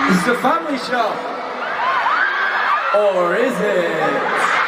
It's a family show. Or is it?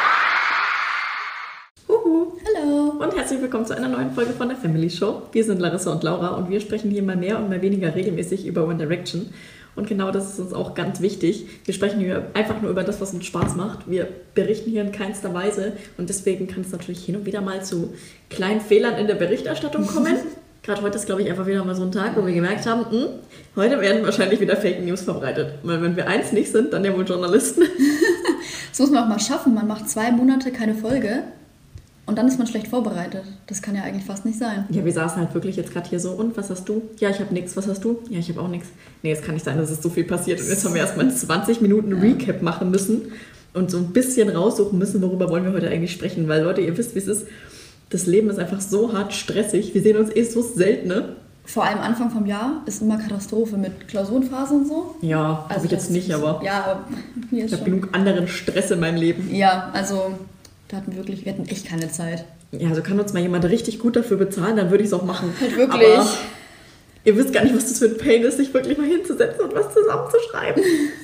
Hallo. Und herzlich willkommen zu einer neuen Folge von der Family Show. Wir sind Larissa und Laura und wir sprechen hier mal mehr und mal weniger regelmäßig über One Direction. Und genau das ist uns auch ganz wichtig. Wir sprechen hier einfach nur über das, was uns Spaß macht. Wir berichten hier in keinster Weise und deswegen kann es natürlich hin und wieder mal zu kleinen Fehlern in der Berichterstattung kommen. Gerade heute ist, glaube ich, einfach wieder mal so ein Tag, wo wir gemerkt haben, heute werden wahrscheinlich wieder Fake News verbreitet. Weil wenn wir eins nicht sind, dann ja wohl Journalisten. Das muss man auch mal schaffen. Man macht 2 Monate keine Folge und dann ist man schlecht vorbereitet. Das kann ja eigentlich fast nicht sein. Ja, wir saßen halt wirklich jetzt gerade hier so, und was hast du? Ja, ich habe nichts. Was hast du? Ja, ich habe auch nichts. Nee, es kann nicht sein, dass es so viel passiert. Und jetzt haben wir erstmal 20 Minuten Recap machen müssen und so ein bisschen raussuchen müssen, worüber wollen wir heute eigentlich sprechen. Weil, Leute, ihr wisst, wie es ist. Das Leben ist einfach so hart stressig. Wir sehen uns so selten, ne? Vor allem Anfang vom Jahr ist immer Katastrophe mit Klausurenphase und so. Ja, also habe ich jetzt nicht, aber ja, aber mir ist ich habe genug anderen Stress in meinem Leben. Ja, also wir hatten echt keine Zeit. Ja, also kann uns mal jemand richtig gut dafür bezahlen, dann würde ich es auch machen. Halt wirklich. Aber ihr wisst gar nicht, was das für ein Pain ist, sich wirklich mal hinzusetzen und was zusammenzuschreiben.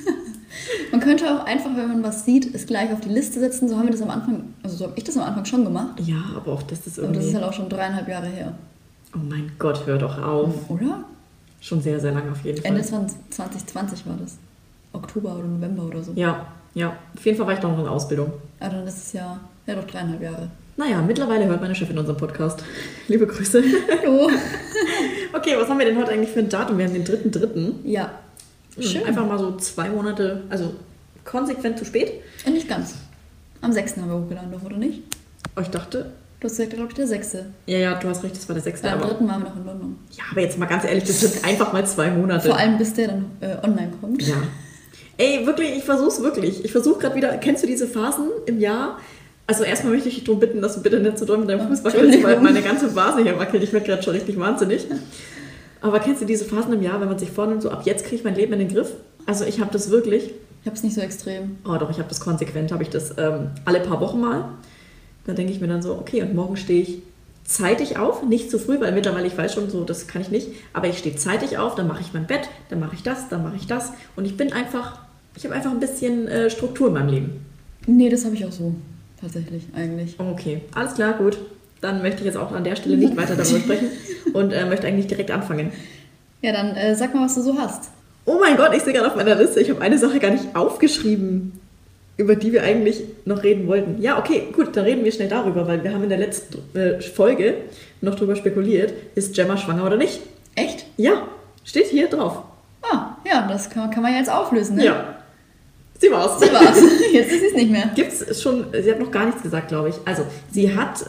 Man könnte auch einfach, wenn man was sieht, es gleich auf die Liste setzen. So haben wir das am Anfang, also so habe ich das am Anfang schon gemacht. Ja, aber auch das ist irgendwie... Aber das ist halt auch schon 3,5 Jahre her. Oh mein Gott, hör doch auf. Oder? Schon sehr, sehr lange auf jeden Fall. Ende 2020 war das. Oktober oder November oder so. Ja. Auf jeden Fall war ich noch in der Ausbildung. Aber dann ist es ja doch 3,5 Jahre. Naja, mittlerweile hört meine Chefin unseren Podcast. Liebe Grüße. Hallo. Okay, was haben wir denn heute eigentlich für ein Datum? Wir haben den 3.3. Ja. Schön. Einfach mal so 2 Monate, also konsequent zu spät. Nicht ganz. Am 6. haben wir hochgeladen, doch, oder nicht? Oh, ich dachte... Du hast gesagt, glaube ich, der 6. Ja, du hast recht, das war der 6. Am 3. waren wir noch in London. Ja, aber jetzt mal ganz ehrlich, das sind einfach mal 2 Monate. Vor allem, bis der dann online kommt. Ja. Ey, wirklich, ich versuch's wirklich. Ich versuche gerade wieder, kennst du diese Phasen im Jahr? Also erstmal möchte ich dich darum bitten, dass du bitte nicht so doll mit deinem Fuß wackelst, weil meine ganze Vase hier wackelt. Ich werde gerade schon richtig wahnsinnig. Aber kennst du diese Phasen im Jahr, wenn man sich vornimmt, so ab jetzt kriege ich mein Leben in den Griff? Also ich habe das wirklich... Ich habe es nicht so extrem. Oh doch, ich habe das konsequent, habe ich das alle paar Wochen mal. Da denke ich mir dann so, okay, und morgen stehe ich zeitig auf, nicht zu früh, weil mittlerweile ich weiß schon, so das kann ich nicht, aber ich stehe zeitig auf, dann mache ich mein Bett, dann mache ich das, dann mache ich das und ich habe einfach ein bisschen Struktur in meinem Leben. Nee, das habe ich auch so, tatsächlich, eigentlich. Okay, alles klar, gut. Dann möchte ich jetzt auch an der Stelle nicht weiter darüber sprechen und möchte eigentlich direkt anfangen. Ja, dann sag mal, was du so hast. Oh mein Gott, ich sehe gerade auf meiner Liste, ich habe eine Sache gar nicht aufgeschrieben, über die wir eigentlich noch reden wollten. Ja, okay, gut, dann reden wir schnell darüber, weil wir haben in der letzten Folge noch drüber spekuliert, ist Gemma schwanger oder nicht? Echt? Ja, steht hier drauf. Ah, ja, das kann man ja jetzt auflösen, ne? Ja, sie war's. Jetzt ist sie es nicht mehr. Gibt's schon, sie hat noch gar nichts gesagt, glaube ich. Also, sie hat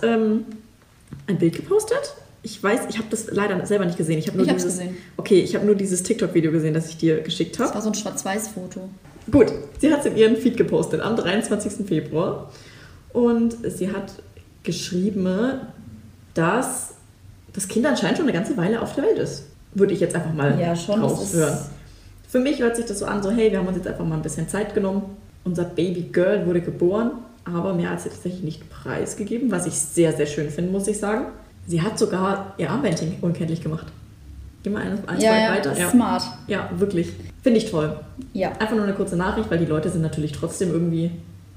ein Bild gepostet. Ich weiß, ich habe das leider selber nicht gesehen. Ich habe es gesehen. Okay, ich habe nur dieses TikTok-Video gesehen, das ich dir geschickt habe. Das war so ein Schwarz-Weiß-Foto. Gut, sie hat es in ihren Feed gepostet am 23. Februar und sie hat geschrieben, dass das Kind anscheinend schon eine ganze Weile auf der Welt ist. Würde ich jetzt einfach mal raushören. Für mich hört sich das so an, so hey, wir haben uns jetzt einfach mal ein bisschen Zeit genommen. Unser Baby Girl wurde geboren, aber mir hat sie tatsächlich nicht preisgegeben, was ich sehr, sehr schön finde, muss ich sagen. Sie hat sogar ihr Armbändchen unkenntlich gemacht. Geh mal zwei weiter. Ja, smart. Ja, wirklich. Finde ich toll. Ja. Einfach nur eine kurze Nachricht, weil die Leute sind natürlich trotzdem irgendwie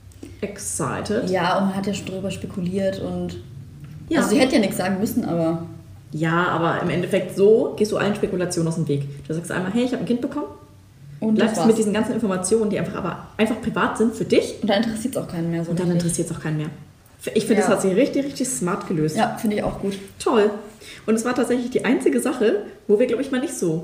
excited. Ja, und man hat ja schon drüber spekuliert und... Ja. Also sie hätte ja nichts sagen müssen, aber... Ja, aber im Endeffekt so gehst du allen Spekulationen aus dem Weg. Du sagst einmal, hey, ich habe ein Kind bekommen. Und bleibst mit diesen ganzen Informationen, die einfach privat sind für dich. Und dann interessiert es auch keinen mehr so. Und dann interessiert es auch keinen mehr. Ich finde, das hat sie richtig, richtig smart gelöst. Ja, finde ich auch gut. Toll. Und es war tatsächlich die einzige Sache, wo wir, glaube ich, mal nicht so...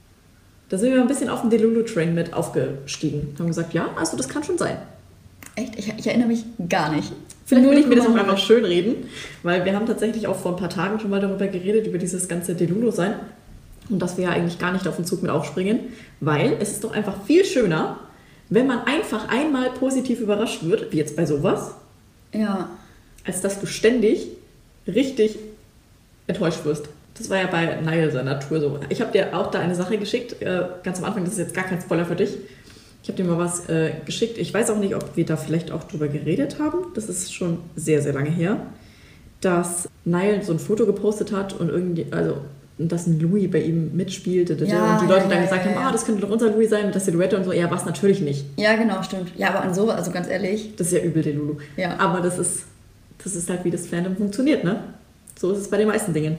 Da sind wir ein bisschen auf den Delulu-Train mit aufgestiegen. Wir haben gesagt, ja, also das kann schon sein. Echt? Ich erinnere mich gar nicht. Vielleicht will ich mir das auch einfach schön reden, weil wir haben tatsächlich auch vor ein paar Tagen schon mal darüber geredet, über dieses ganze Delulu-Sein. Und dass wir ja eigentlich gar nicht auf den Zug mit aufspringen, weil es ist doch einfach viel schöner, wenn man einfach einmal positiv überrascht wird, wie jetzt bei sowas, ja, als dass du ständig richtig enttäuscht wirst. Das war ja bei Niall seiner Tour so. Ich habe dir auch da eine Sache geschickt, ganz am Anfang, das ist jetzt gar kein Spoiler für dich. Ich habe dir mal was geschickt. Ich weiß auch nicht, ob wir da vielleicht auch drüber geredet haben. Das ist schon sehr, sehr lange her. Dass Niall so ein Foto gepostet hat und irgendwie, also dass ein Louis bei ihm mitspielt. Und die Ja, Leute dann ja, gesagt ja, haben, ja. Das könnte doch unser Louis sein mit der Silhouette und so. Ja, was natürlich nicht. Ja, genau, stimmt. Ja, aber an sowas, also ganz ehrlich, Das ist ja übel, der Lulu. Ja. Aber das ist halt, wie das Fandom funktioniert, ne? So ist es bei den meisten Dingen.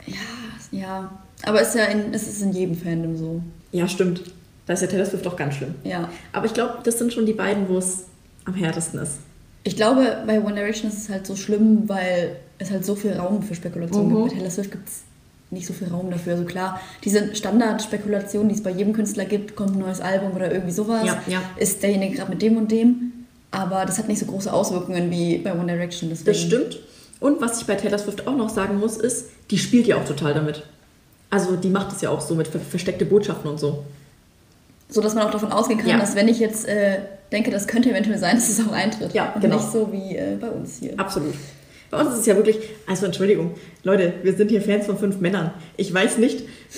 ja. Aber es ist in jedem Fandom so. Ja, stimmt. Da ist ja Taylor Swift auch ganz schlimm. Ja. Aber ich glaube, das sind schon die beiden, wo es am härtesten ist. Ich glaube, bei One Direction ist es halt so schlimm, weil es halt so viel Raum für Spekulation gibt. Bei Taylor Swift gibt es nicht so viel Raum dafür. Also klar, diese Standardspekulation, die es bei jedem Künstler gibt, kommt ein neues Album oder irgendwie sowas, Ja. ist derjenige gerade mit dem und dem. Aber das hat nicht so große Auswirkungen wie bei One Direction. Deswegen. Das stimmt. Und was ich bei Taylor Swift auch noch sagen muss, ist, die spielt ja auch total damit. Also die macht es ja auch so mit versteckte Botschaften und so. So, dass man auch davon ausgehen kann, Ja. dass wenn ich jetzt denke, das könnte eventuell sein, dass es auch eintritt. Ja, und genau. nicht so wie bei uns hier. Absolut. Bei uns ist es ja wirklich, also Entschuldigung, Leute, wir sind hier Fans von 5 Männern. Ich weiß nicht,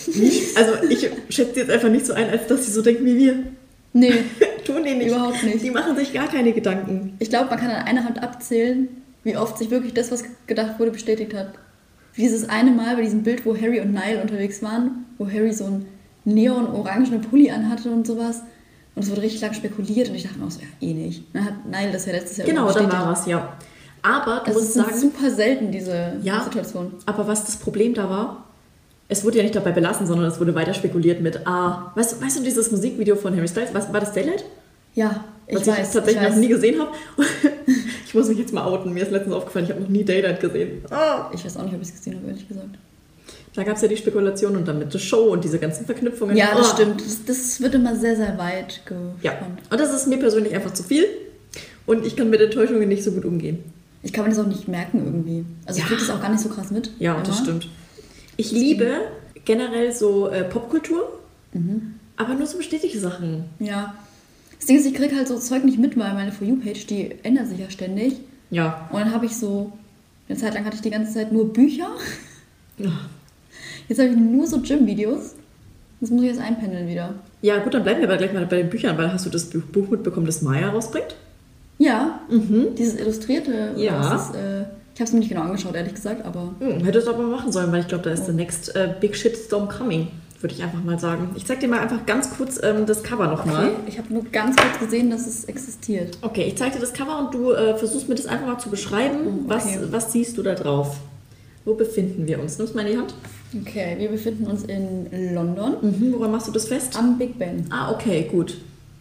ich schätze die jetzt einfach nicht so ein, als dass sie so denken wie wir. Nee, Tun die nicht. Überhaupt nicht. Die machen sich gar keine Gedanken. ich glaube, man kann an einer Hand abzählen, wie oft sich wirklich das, was gedacht wurde, bestätigt hat. Wie dieses eine Mal bei diesem Bild, wo Harry und Niall unterwegs waren, wo Harry so einen neon-orangenen Pulli anhatte und sowas. Und es wurde richtig lang spekuliert und ich dachte mir auch so, ja, eh nicht. Dann hat Niall das ja letztes Jahr Genau, dann bestätigt. war es, ja. Aber du Also musst es ist sagen, super selten, diese Ja. Situation. aber was das Problem da war, es wurde ja nicht dabei belassen, sondern es wurde weiter spekuliert mit, weißt du dieses Musikvideo von Harry Styles, war das Daylight? Ja, ich Was weiß. ich tatsächlich ich weiß. noch nie gesehen habe. Ich muss mich jetzt mal outen, mir ist letztens aufgefallen, ich habe noch nie Daylight gesehen. Ich weiß auch nicht, ob ich es gesehen habe, ehrlich gesagt. Da gab es ja die Spekulation und dann mit der Show und diese ganzen Verknüpfungen. Ja, das Oh. stimmt. Das wird immer sehr, sehr weit gespannt. Ja, und das ist mir persönlich einfach zu viel und ich kann mit Enttäuschungen nicht so gut umgehen. Ich kann mir das auch nicht merken irgendwie. Also ich Ja. kriege das auch gar nicht so krass mit. Ja, das stimmt. Ich liebe generell so Popkultur, aber nur so bestätigte Sachen. Ja. Das Ding ist, ich kriege halt so Zeug nicht mit, weil meine For You-Page, die ändert sich ja ständig. Ja. Und dann habe ich so, eine Zeit lang hatte ich die ganze Zeit nur Bücher. Ja. Jetzt habe ich nur so Gym-Videos. Das muss ich jetzt einpendeln wieder. Ja, gut, dann bleiben wir aber gleich mal bei den Büchern, weil hast du das Buch mitbekommen, das Maya rausbringt? Ja, dieses Illustrierte. oder Ja. was ist, ich habe es mir nicht genau angeschaut, ehrlich gesagt, aber Hättest du aber mal machen sollen, weil ich glaube, da ist the next big shitstorm coming, würde ich einfach mal sagen. Ich zeig dir mal einfach ganz kurz das Cover nochmal. okay. Ich habe nur ganz kurz gesehen, dass es existiert. Okay, ich zeig dir das Cover und du versuchst mir das einfach mal zu beschreiben. Okay. Was siehst du da drauf? Wo befinden wir uns? Nimm's mal in die Hand. Okay, wir befinden uns in London Woran machst du das fest? am Big Ben. Ah, okay, gut.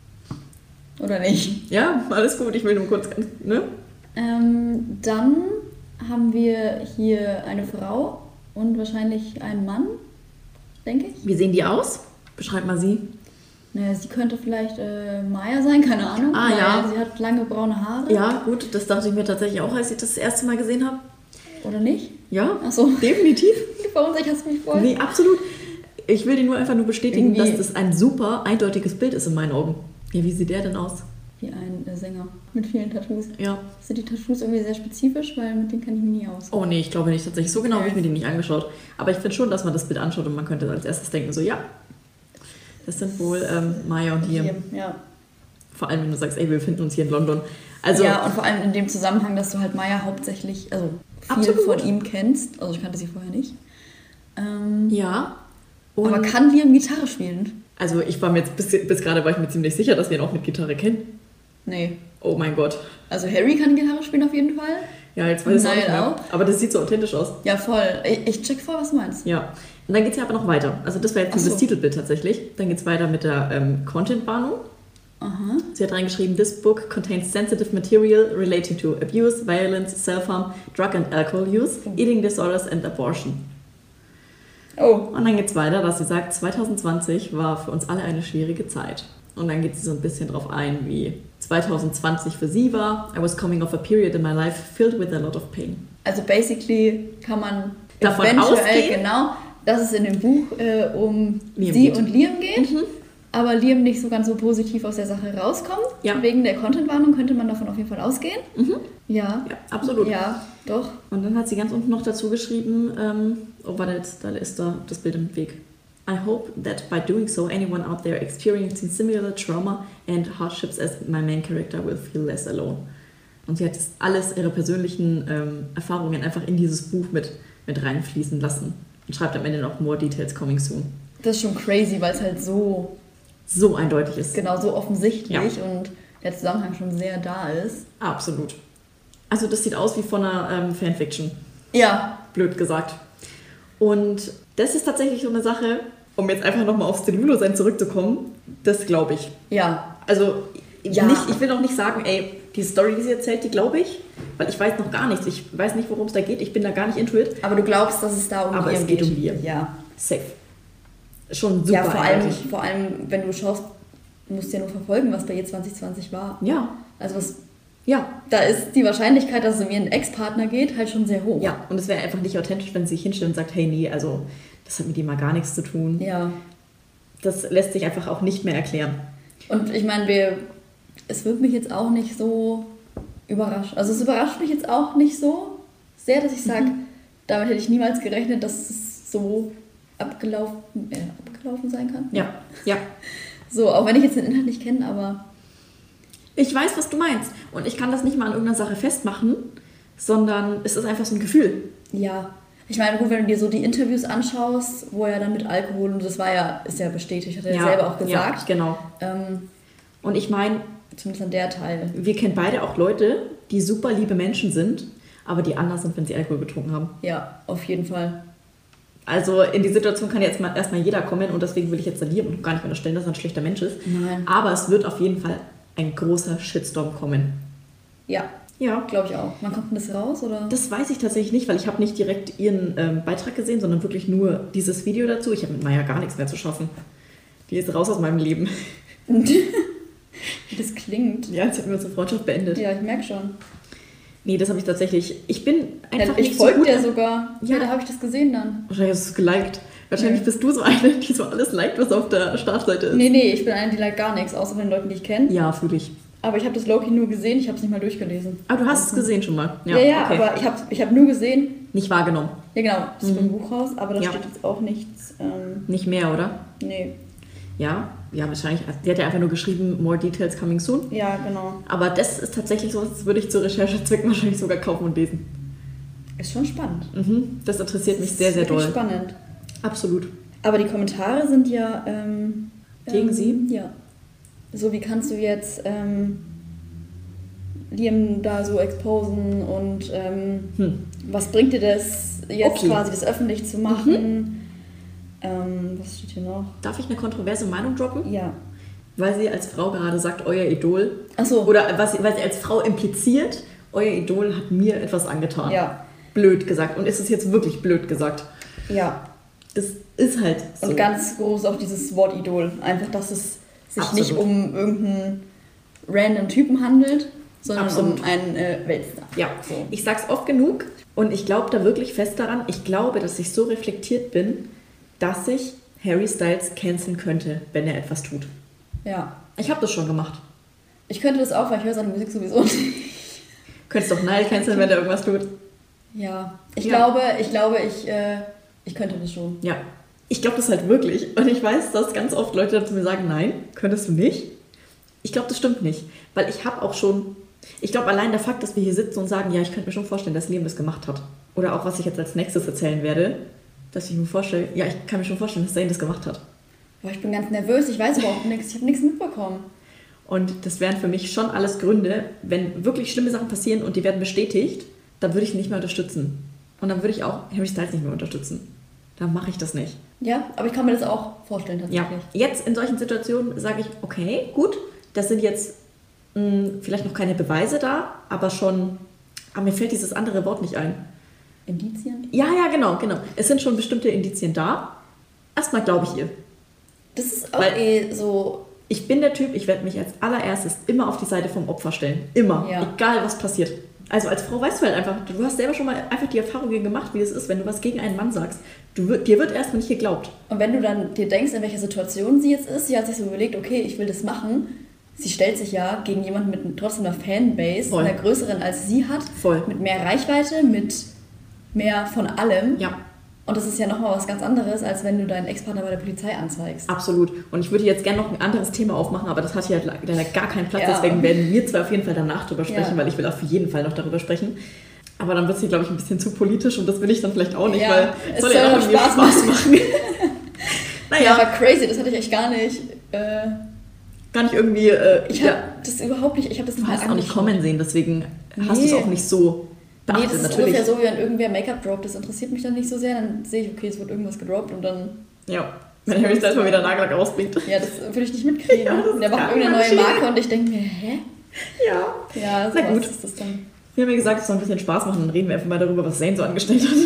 Oder nicht? Ja, alles gut. Ich will nur kurz, ne? Dann haben wir hier eine Frau und wahrscheinlich einen Mann, denke ich. Wie sehen die aus? Beschreib mal sie. Naja, sie könnte vielleicht Maya sein, keine Ahnung. Ah, weil ja. Sie hat lange braune Haare. Ja, gut, das dachte ich mir tatsächlich auch, als ich das erste Mal gesehen habe. Oder nicht? Ja, Ach so. definitiv. Verunsicherst mich voll. Nee, absolut. Ich will dir nur einfach nur bestätigen, Irgendwie- dass das ein super eindeutiges Bild ist in meinen Augen. Ja, wie sieht der denn aus? Wie ein Sänger mit vielen Tattoos. Ja. Sind die Tattoos irgendwie sehr spezifisch, weil mit denen kann ich mich nie aus. Oh nee, ich glaube nicht tatsächlich. So genau habe ich mir die nicht angeschaut. Aber ich finde schon, dass man das Bild anschaut und man könnte als erstes denken, so ja, das sind wohl Maya und Liam. Ja. Vor allem, wenn du sagst, ey, wir befinden uns hier in London. Also, Ja, und vor allem in dem Zusammenhang, dass du halt Maya hauptsächlich, also viel Absolut. von ihm kennst. Also ich kannte sie vorher nicht. ja. Und Aber kann Liam Gitarre spielen? also ich war mir jetzt bis gerade war ich mir ziemlich sicher, dass wir ihn auch mit Gitarre kennen. Nee. Oh mein Gott. Also Harry kann Gitarre spielen auf jeden Fall. Ja, jetzt weiß ich es auch Niall nicht mehr. auch. Aber das sieht so authentisch aus. Ja, voll. Ich check vor, was du meinst. Ja. Und dann geht es ja aber noch weiter. Also das war jetzt Ach so. das Titelbild tatsächlich. Dann geht es weiter mit der Content-Warnung. Aha. Sie hat reingeschrieben, this book contains sensitive material relating to abuse, violence, self-harm, drug and alcohol use, eating disorders and abortion. Oh. Und dann geht es weiter, dass sie sagt, 2020 war für uns alle eine schwierige Zeit. Und dann geht sie so ein bisschen drauf ein, wie 2020 für sie war. I was coming off a period in my life filled with a lot of pain. Also basically kann man Davon eventuell, ausgehen? genau, dass es in dem Buch um Liam sie geht. und Liam geht. Aber Liam nicht so ganz so positiv aus der Sache rauskommt. Ja. Wegen der Content-Warnung könnte man davon auf jeden Fall ausgehen. Ja. Ja, absolut. Ja, doch. Und dann hat sie ganz unten noch dazu geschrieben, oh warte, da ist da das Bild im Weg. I hope that by doing so, anyone out there experiencing similar trauma and hardships as my main character will feel less alone. Und sie hat das alles ihre persönlichen Erfahrungen einfach in dieses Buch mit reinfließen lassen. und schreibt am Ende noch more details coming soon. Das ist schon crazy, weil es halt so eindeutig ist. genau so offensichtlich Ja. und der Zusammenhang schon sehr da ist. Absolut. Also das sieht aus wie von einer Fanfiction, Ja, blöd gesagt. Und das ist tatsächlich so eine Sache, um jetzt einfach nochmal aufs Delulu-Sein zurückzukommen, das glaube ich. ja, Also Ja. ich will noch nicht sagen, ey, die Story, die sie erzählt, die glaube ich, weil ich weiß noch gar nichts. Ich weiß nicht, worum es da geht, ich bin da gar nicht into it. aber du glaubst, dass es da um Aber Liam es geht um Liam. Ja. Safe. Schon super Ja, vor eindeutig. allem, wenn du schaust, musst du ja nur verfolgen, was bei ihr 2020 war. Ja, Also ja, da ist die Wahrscheinlichkeit, dass es um ihren Ex-Partner geht, halt schon sehr hoch. ja. Und es wäre einfach nicht authentisch, wenn sie sich hinstellt und sagt, hey, nee, also das hat mit ihm mal gar nichts zu tun. Ja. Das lässt sich einfach auch nicht mehr erklären. Und ich meine, es wird mich jetzt auch nicht so überrascht. Also es überrascht mich jetzt auch nicht so sehr, dass ich sage, damit hätte ich niemals gerechnet, dass es so abgelaufen sein kann. Ja, ja. So, auch wenn ich jetzt den Inhalt nicht kenne, aber Ich weiß, was du meinst. Und ich kann das nicht mal an irgendeiner Sache festmachen, sondern es ist einfach so ein Gefühl. ja. Ich meine, gut, wenn du dir so die Interviews anschaust, wo er dann mit Alkohol, und das ist ja bestätigt, hat er ja selber auch gesagt. Ja, genau. Und ich meine, Zumindest an der Teil. wir kennen beide auch Leute, die super liebe Menschen sind, aber die anders sind, wenn sie Alkohol getrunken haben. Ja, auf jeden Fall. Also in die Situation kann jetzt erstmal jeder kommen und deswegen will ich jetzt Liam und gar nicht unterstellen, dass er ein schlechter Mensch ist. Nein. Aber es wird auf jeden Fall ein großer Shitstorm kommen. Ja, Ja. glaube ich auch. Wann kommt denn das raus, oder? Das weiß ich tatsächlich nicht, weil ich habe nicht direkt ihren Beitrag gesehen, sondern wirklich nur dieses Video dazu. Ich habe mit Maya gar nichts mehr zu schaffen. Die ist raus aus meinem Leben. Wie das klingt. Ja, jetzt hätten wir unsere Freundschaft beendet. Ja, ich merke schon. Nee, das habe ich tatsächlich. Ich bin einfach Ich nicht so folge gut. dir sogar. Ja. Ja, da habe ich das gesehen dann. Wahrscheinlich hast du es geliked. Wahrscheinlich Nee. bist du so eine, die so alles liked, was auf der Startseite ist. Nee, ich bin eine, die like gar nichts, außer von den Leuten, die ich kenne. Ja, fühle ich. Aber ich habe das Loki nur gesehen, ich habe es nicht mal durchgelesen. Aber du hast es gesehen schon mal. Ja, okay. aber ich hab nur gesehen, Nicht wahrgenommen. ja genau, das ist beim Buch raus, aber da Ja. steht jetzt auch nichts. Nicht mehr, oder? Nee, Ja, wahrscheinlich. Die hat ja einfach nur geschrieben, more details coming soon. ja, genau. Aber das ist tatsächlich so, das würde ich zu Recherchezwecken wahrscheinlich sogar kaufen und lesen. Ist schon spannend. Mhm. Das interessiert mich sehr, sehr Wirklich doll. spannend. Absolut. Aber die Kommentare sind ja... Gegen sie? Ja. So, wie kannst du jetzt Liam da so exposen und was bringt dir das jetzt Okay. quasi, das öffentlich zu machen? Was steht hier noch? Darf ich eine kontroverse Meinung droppen? Ja. Weil sie als Frau gerade sagt, euer Idol. Achso. Oder weil sie als Frau impliziert, euer Idol hat mir etwas angetan. Ja. Blöd gesagt. Und ist es jetzt wirklich blöd gesagt? Ja. Das ist halt so. Und ganz groß auch dieses Wort Idol. Einfach, dass es sich Absolut. nicht um irgendeinen random Typen handelt, sondern Absolut. um einen Weltstar. Ja, So. ich sag's oft genug und ich glaube da wirklich fest daran. Ich glaube, dass ich so reflektiert bin, dass ich Harry Styles canceln könnte, wenn er etwas tut. Ja. Ich habe das schon gemacht. Ich könnte das auch, weil ich höre seine Musik sowieso nicht. Könntest doch Nile canceln, wenn er irgendwas tut. Ja. Ich Ja. glaube, ich könnte das schon. Ja, ich glaube das halt wirklich. Und ich weiß, dass ganz oft Leute dazu mir sagen, nein, könntest du nicht. Ich glaube, das stimmt nicht. Weil ich habe auch schon, ich glaube allein der Fakt, dass wir hier sitzen und sagen, ja, ich könnte mir schon vorstellen, dass Liam das gemacht hat. Oder auch, was ich jetzt als nächstes erzählen werde, dass ich mir vorstelle, ja, ich kann mir schon vorstellen, dass Zane das gemacht hat. Boah, ich bin ganz nervös, ich weiß überhaupt nichts, ich habe nichts mitbekommen. Und das wären für mich schon alles Gründe, wenn wirklich schlimme Sachen passieren und die werden bestätigt, dann würde ich ihn nicht mehr unterstützen. Und dann würde ich auch Harry Styles nicht mehr unterstützen. Dann mache ich das nicht. Ja, aber ich kann mir das auch vorstellen Ja, tatsächlich. jetzt in solchen Situationen sage ich, okay, gut, das sind jetzt vielleicht noch keine Beweise da, aber schon, aber mir fällt dieses andere Wort nicht ein. Indizien? Ja, genau. Es sind schon bestimmte Indizien da. Erstmal glaube ich ihr. Das ist auch Weil- so. Ich bin der Typ, ich werde mich als allererstes immer auf die Seite vom Opfer stellen. Immer. Ja. Egal, was passiert. Also als Frau weißt du halt einfach, du hast selber schon mal einfach die Erfahrungen gemacht, wie es ist, wenn du was gegen einen Mann sagst. Dir wird erstmal nicht geglaubt. Und wenn du dann dir denkst, in welcher Situation sie jetzt ist, sie hat sich so überlegt, okay, ich will das machen. Sie stellt sich ja gegen jemanden mit trotzdem einer Fanbase, Voll. einer größeren als sie hat, Voll. mit mehr Reichweite, mit mehr von allem. Ja. Und das ist ja nochmal was ganz anderes, als wenn du deinen Ex-Partner bei der Polizei anzeigst. Absolut. Und ich würde jetzt gerne noch ein anderes Thema aufmachen, aber das hat hier leider gar keinen Platz. Ja. Deswegen werden wir zwei auf jeden Fall danach drüber sprechen, Ja. weil ich will auf jeden Fall noch darüber sprechen. Aber dann wird sie, glaube ich, ein bisschen zu politisch und das will ich dann vielleicht auch nicht, Ja, weil es soll soll ja doch auch irgendwie Spaß Spaß machen. Ja, naja, aber crazy, das hatte ich echt gar nicht. gar nicht irgendwie... Ich habe das überhaupt nicht, ich habe das nicht Du mal hast auch nicht angeschaut. kommen sehen, deswegen hast du es Nee. auch nicht so Nee, beachtet. das ist Natürlich. ungefähr so, wie wenn irgendwer Make-up droppt. Das interessiert mich dann nicht so sehr. Dann sehe ich, okay, es wird irgendwas gedroppt und dann... Ja, wenn Harry Styles mal wieder Nagellack rausbringt. Ja, das würde ich nicht mitkriegen. Ja, das ist Der macht gar irgendeine nicht neue schön. Marke und ich denke mir, hä? Ja. Ja, Na gut. was ist das dann? Wir haben ja gesagt, es soll ein bisschen Spaß machen, dann reden wir einfach mal darüber, was Zayn so angestellt hat.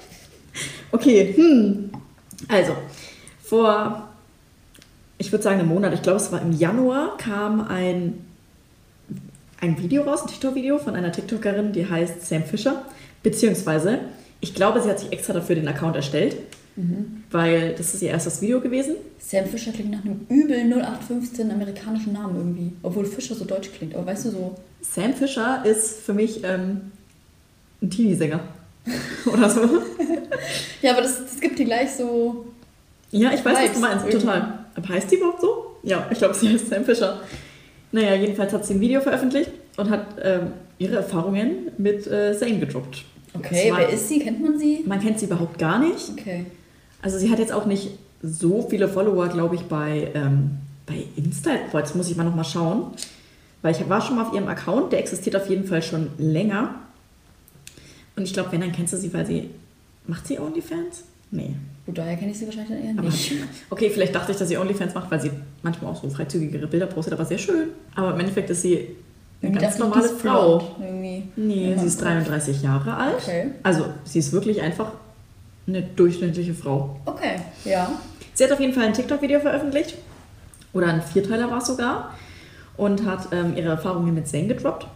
Okay, also, vor, ich würde sagen, einem Monat, ich glaube, es war im Januar, kam ein Video raus, ein TikTok-Video von einer TikTokerin, die heißt Sam Fisher, beziehungsweise, ich glaube, sie hat sich extra dafür den Account erstellt, weil das ist ihr erstes Video gewesen. Sam Fisher klingt nach einem übel 0815 amerikanischen Namen irgendwie. Obwohl Fischer so deutsch klingt. Aber weißt du so... Sam Fisher ist für mich ein Teenie-Sänger oder so. Ja, aber das gibt dir gleich so... Ja, ich weiß, was Vibes du meinst, irgendwie. total. Aber heißt die überhaupt so? Ja, ich glaube, sie heißt Sam Fisher. Naja, jedenfalls hat sie ein Video veröffentlicht und hat ihre Erfahrungen mit Zayn gedroppt. Okay, wer ist sie? Kennt man sie? Man kennt sie überhaupt gar nicht. Okay. Also sie hat jetzt auch nicht so viele Follower, glaube ich, bei Insta. Boah, jetzt muss ich mal nochmal schauen. Weil ich war schon mal auf ihrem Account, der existiert auf jeden Fall schon länger. Und ich glaube, wenn, dann kennst du sie, weil sie... Macht sie OnlyFans? Nee. Gut, daher kenne ich sie wahrscheinlich dann eher Aber nicht. okay, vielleicht dachte ich, dass sie OnlyFans macht, weil sie manchmal auch so freizügigere Bilder postet, aber sehr schön. Aber im Endeffekt ist sie eine Irgendwie ganz dachte ich, normale die ist Frau. blond Irgendwie. Nee, Ja, sie ist 33 Jahre alt. Okay. Also sie ist wirklich einfach eine durchschnittliche Frau. Okay, ja. Sie hat auf jeden Fall ein TikTok-Video veröffentlicht. Oder ein Vierteiler war es sogar. Und hat ihre Erfahrungen mit Zayn gedroppt.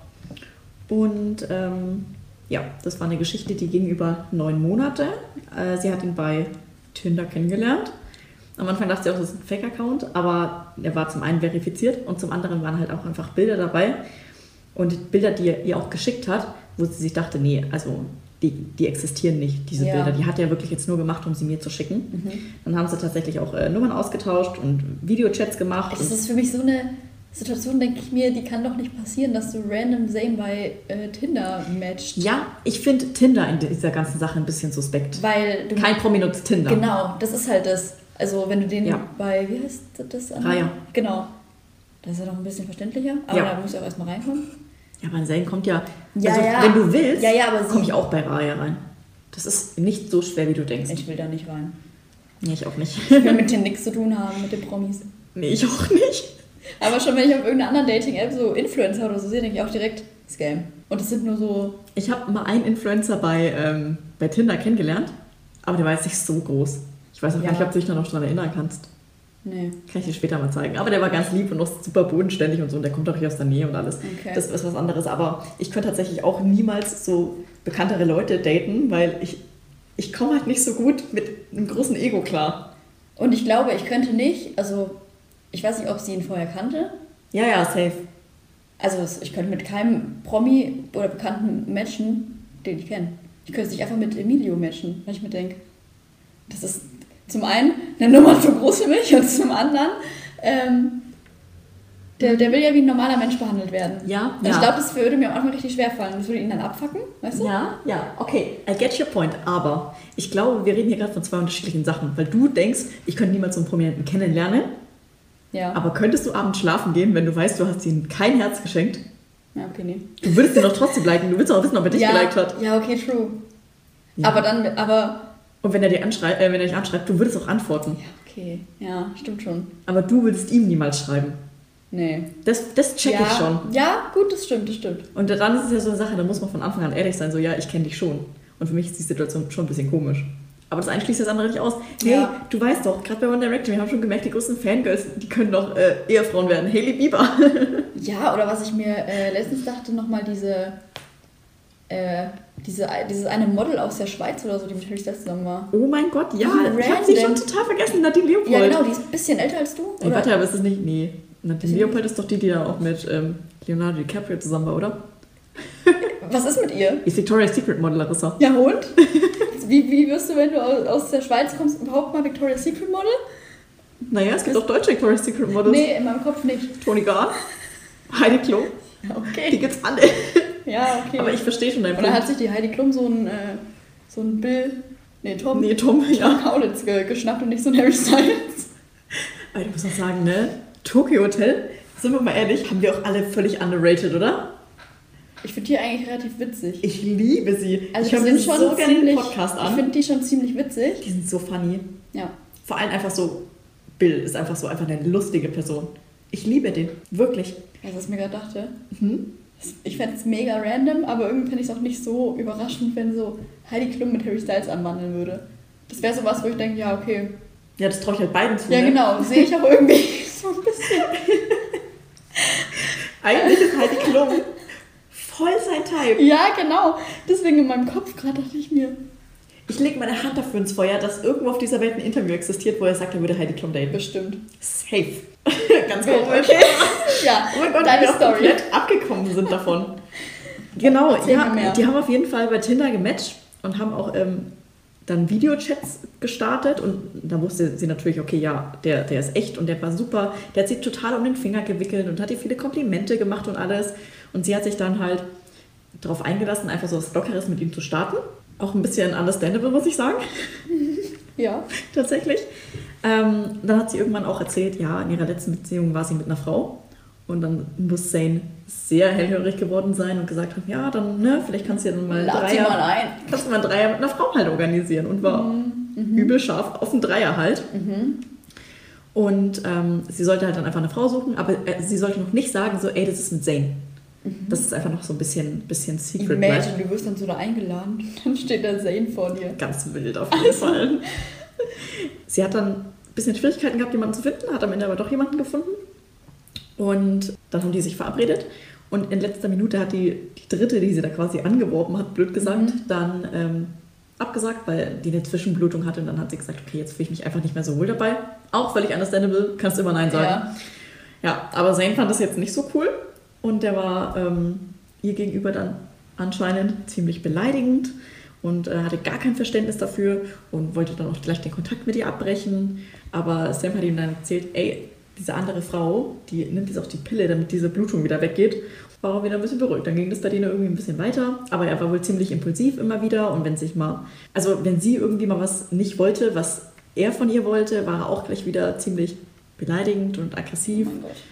Und ja, das war eine Geschichte, die ging über 9 Monate. Sie hat ihn bei Tinder kennengelernt. Am Anfang dachte sie auch, das ist ein Fake-Account, aber er war zum einen verifiziert und zum anderen waren halt auch einfach Bilder dabei. Und Bilder, die er ihr auch geschickt hat, wo sie sich dachte, nee, also die existieren nicht, diese Ja. Bilder. Die hat er wirklich jetzt nur gemacht, um sie mir zu schicken. Dann haben sie tatsächlich auch Nummern ausgetauscht und Videochats gemacht. Das ist für mich so eine Situation, denke ich mir, die kann doch nicht passieren, dass du random Zayn bei Tinder matcht. Ja, ich finde Tinder in dieser ganzen Sache ein bisschen suspekt. Weil du... Kein Promi nutzt Tinder. Genau, das ist halt das. Also wenn du den Ja. bei, wie heißt das? Raya. Genau. Das ist ja noch ein bisschen verständlicher, aber Ja. da muss ich auch erstmal reinkommen. Ja, aber Zayn kommt ja, Ja, also ja. wenn du willst, Ja, ja, aber komme sie- ich auch bei Raya rein. Das ist nicht so schwer, wie du denkst. Ich will da nicht rein. Nee, ich auch nicht. Ich will mit denen nichts zu tun haben, mit den Promis. Nee, ich auch nicht. Aber schon wenn ich auf irgendeiner anderen Dating-App so Influencer oder so sehe, denke ich auch direkt Scam. Und das sind nur so... Ich habe mal einen Influencer bei Tinder kennengelernt, aber der war jetzt nicht so groß. Ich weiß auch Ja. gar nicht, ob du dich da noch dran erinnern kannst. Nee. Kann ich dir später mal zeigen. Aber der war ganz lieb und noch super bodenständig und so. Und der kommt auch hier aus der Nähe und alles. Okay. Das ist was anderes. Aber ich könnte tatsächlich auch niemals so bekanntere Leute daten, weil ich komme halt nicht so gut mit einem großen Ego klar. Und ich glaube, ich könnte nicht, also ich weiß nicht, ob sie ihn vorher kannte. Ja, ja, safe. Also ich könnte mit keinem Promi oder Bekannten matchen, den ich kenne. Ich könnte es nicht einfach mit Emilio matchen, weil ich mir denke, das ist zum einen eine Nummer zu groß für mich und zum anderen, der will ja wie ein normaler Mensch behandelt werden. Ja, Und ich glaube, das würde mir am Anfang richtig schwer fallen. Das würde ihn dann abfacken, weißt du? Ja, ja, okay. I get your point. Aber ich glaube, wir reden hier gerade von 2 unterschiedlichen Sachen. Weil du denkst, ich könnte niemals so einen Prominenten kennenlernen. Ja. Aber könntest du abends schlafen gehen, wenn du weißt, du hast ihm kein Herz geschenkt? Ja, okay, nee. Du würdest ihn doch trotzdem liken. Du willst auch wissen, ob er dich geliked hat. Ja, okay, true. Ja. Aber Und wenn er dich anschreibt, du würdest auch antworten. ja, okay. Ja, stimmt schon. Aber du würdest ihm niemals schreiben. Nee. Das check ja, ich schon. Ja, gut, das stimmt. Und dann ist es ja so eine Sache, da muss man von Anfang an ehrlich sein, so ja, ich kenne dich schon. Und für mich ist die Situation schon ein bisschen komisch. Aber das eine schließt das andere nicht aus. Hey, Ja. du weißt doch, gerade bei One Direction, wir haben schon gemerkt, die größten Fangirls, die können doch Ehefrauen werden. Hailey Bieber. Ja, oder was ich mir letztens dachte, nochmal dieses eine Model aus der Schweiz oder so, die mit Harry Styles zusammen war. Oh mein Gott, ja, Wie ich hab sie schon random. total vergessen, Nadine Leopold. Ja, genau, die ist ein bisschen älter als du. Ey, warte, aber ist das nicht, nee. Nadine Ist Leopold ist doch die da auch mit Leonardo DiCaprio zusammen war, oder? Was ist mit ihr? Die ist Victoria's Secret Model, Larissa. Ja, und? wie wirst du, wenn du aus der Schweiz kommst, überhaupt mal Victoria's Secret Model? Naja, es gibt auch deutsche Victoria's Secret Models. Nee, in meinem Kopf nicht. Toni Garn, Heidi Klum, die Okay. gibt's alle. Ja, okay. Aber ich verstehe schon deinen Und dann Punkt. hat sich die Heidi Klum so ein Tom Tom, ja. Kaulitz geschnappt und nicht so ein Harry Styles. Aber ich muss noch sagen, ne? Tokyo Hotel, sind wir mal ehrlich, haben wir auch alle völlig underrated, oder? Ich finde die eigentlich relativ witzig. Ich liebe sie. Also ich höre mir so gerne den Podcast Ich an. finde die schon ziemlich witzig. Die sind so funny. Ja. Vor allem einfach so, Bill ist einfach so einfach eine lustige Person. Ich liebe den, wirklich. Also, was ich mir gerade dachte, Mhm. ich fände es mega random, aber irgendwie fände ich es auch nicht so überraschend, wenn so Heidi Klum mit Harry Styles anwandeln würde. Das wäre so was, wo ich denke, ja, okay. Ja, das traue ich halt beiden zu. Ja, ne? genau, sehe ich auch irgendwie so ein bisschen. Eigentlich ist Heidi Klum voll sein Type. Ja, genau. Deswegen in meinem Kopf gerade dachte ich mir, Ich lege meine Hand dafür ins Feuer, dass irgendwo auf dieser Welt ein Interview existiert, wo er sagt, er würde Heidi Klum daten. bestimmt. Safe. Ganz Wild, komisch. okay. Ja, Oh mein Gott, deine wie wir auch Story. komplett abgekommen sind davon. Genau, Erzähl mir ja, mehr. die haben auf jeden Fall bei Tinder gematcht und haben auch dann Videochats gestartet und da wusste sie natürlich, okay, ja, der ist echt und der war super. Der hat sie total um den Finger gewickelt und hat ihr viele Komplimente gemacht und alles. Und sie hat sich dann halt darauf eingelassen, einfach so was Lockeres mit ihm zu starten. Auch ein bisschen understandable, muss ich sagen. Ja. Tatsächlich. Dann hat sie irgendwann auch erzählt, ja, in ihrer letzten Beziehung war sie mit einer Frau. Und dann muss Zane sehr hellhörig geworden sein und gesagt haben, ja, dann, ne, vielleicht kannst du ja dann mal Lad sie mal ein. kannst du mal einen Dreier mit einer Frau halt organisieren. Und war übel scharf auf einen Dreier halt. Und sie sollte halt dann einfach eine Frau suchen, aber sie sollte noch nicht sagen, so, ey, das ist mit Zane. Das ist einfach noch so ein bisschen Secret bleibt. Imagine, du wirst dann so da eingeladen, dann steht da Zane vor dir. Ganz wild auf jeden Fall. Sie hat dann ein bisschen Schwierigkeiten gehabt, jemanden zu finden, hat am Ende aber doch jemanden gefunden. Und dann haben die sich verabredet. Und in letzter Minute hat die dritte, die sie da quasi angeworben hat, blöd gesagt, dann abgesagt, weil die eine Zwischenblutung hatte. Und dann hat sie gesagt, okay, jetzt fühle ich mich einfach nicht mehr so wohl dabei. Auch völlig understandable, kannst immer Nein sagen. Ja. Ja, aber Zane fand das jetzt nicht so cool. Und der war ihr gegenüber dann anscheinend ziemlich beleidigend und hatte gar kein Verständnis dafür und wollte dann auch gleich den Kontakt mit ihr abbrechen. Aber Sam hat ihm dann erzählt, ey, diese andere Frau, die nimmt jetzt auch die Pille, damit diese Blutung wieder weggeht. War auch wieder ein bisschen beruhigt. Dann ging das bei denen irgendwie ein bisschen weiter. Aber er war wohl ziemlich impulsiv immer wieder. Und wenn sie irgendwie mal was nicht wollte, was er von ihr wollte, war er auch gleich wieder ziemlich beleidigend und aggressiv. Oh mein Gott.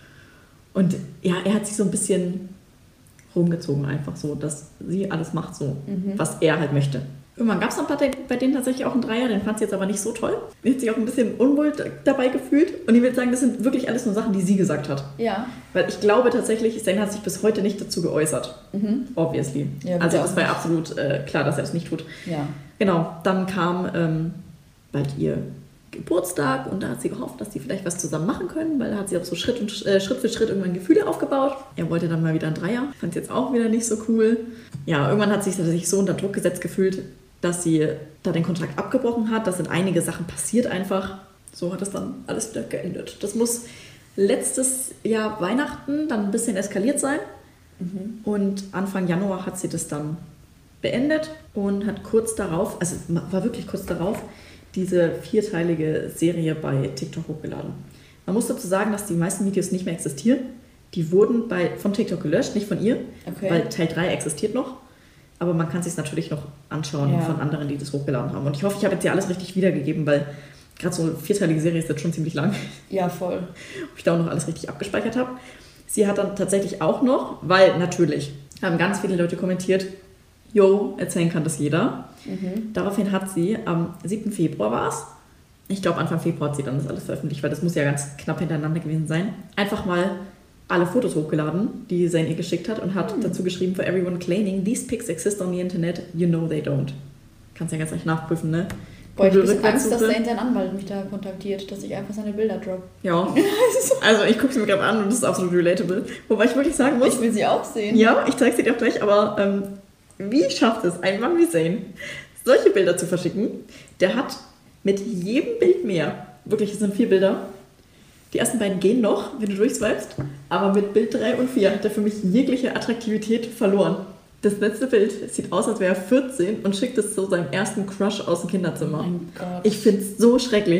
Und ja, er hat sich so ein bisschen rumgezogen einfach so, dass sie alles macht so, was er halt möchte. Irgendwann gab es dann bei denen tatsächlich auch einen Dreier, den fand sie jetzt aber nicht so toll. Die hat sich auch ein bisschen unwohl dabei gefühlt. Und ich will sagen, das sind wirklich alles nur Sachen, die sie gesagt hat. Ja. Weil ich glaube tatsächlich, Zane hat sich bis heute nicht dazu geäußert. Obviously. Ja, also bitte das auch war ja nicht. absolut klar, dass er das nicht tut. Ja. Genau, dann kam bald ihr Geburtstag und da hat sie gehofft, dass die vielleicht was zusammen machen können, weil da hat sie auch so Schritt für Schritt irgendwann Gefühle aufgebaut. Er wollte dann mal wieder einen Dreier, fand es jetzt auch wieder nicht so cool. Ja, irgendwann hat sie sich tatsächlich so unter Druck gesetzt gefühlt, dass sie da den Kontakt abgebrochen hat. Da sind einige Sachen passiert einfach. So hat es dann alles wieder geendet. Das muss letztes Jahr Weihnachten dann ein bisschen eskaliert sein. Und Anfang Januar hat sie das dann beendet und hat kurz darauf, also war wirklich kurz darauf, diese 4-teilige Serie bei TikTok hochgeladen. Man muss dazu sagen, dass die meisten Videos nicht mehr existieren. Die wurden von TikTok gelöscht, nicht von ihr, Okay. weil Teil 3 existiert noch. Aber man kann es sich natürlich noch anschauen Ja. von anderen, die das hochgeladen haben. Und ich hoffe, ich habe jetzt hier alles richtig wiedergegeben, weil gerade so eine 4-teilige Serie ist jetzt schon ziemlich lang. Ja, voll. Ob ich da auch noch alles richtig abgespeichert habe. Sie hat dann tatsächlich auch noch, weil natürlich haben ganz viele Leute kommentiert, yo, erzählen kann das jeder. Daraufhin hat sie am 7. Februar war es, ich glaube Anfang Februar hat sie dann das alles veröffentlicht, weil das muss ja ganz knapp hintereinander gewesen sein, einfach mal alle Fotos hochgeladen, die Zane ihr geschickt hat und hat dazu geschrieben, for everyone claiming these pics exist on the internet, you know they don't. Kannst ja ganz leicht nachprüfen, ne? Boah, ich habe Angst, dass Rückwärtssuche. Zane sein Anwalt mich da kontaktiert, dass ich einfach seine Bilder droppe. Ja, also ich gucke sie mir gerade an und das ist absolut relatable. Wobei ich wirklich sagen muss, Ich will sie auch sehen. ja, ich zeige sie dir auch gleich, aber wie schafft es ein Mann wie Zane, solche Bilder zu verschicken? Der hat mit jedem Bild mehr, wirklich, es sind 4 Bilder, die ersten beiden gehen noch, wenn du durchswipest, aber mit Bild 3 und 4 hat er für mich jegliche Attraktivität verloren. Das letzte Bild sieht aus, als wäre er 14 und schickt es zu seinem ersten Crush aus dem Kinderzimmer. Oh mein Gott. Ich finde es so schrecklich.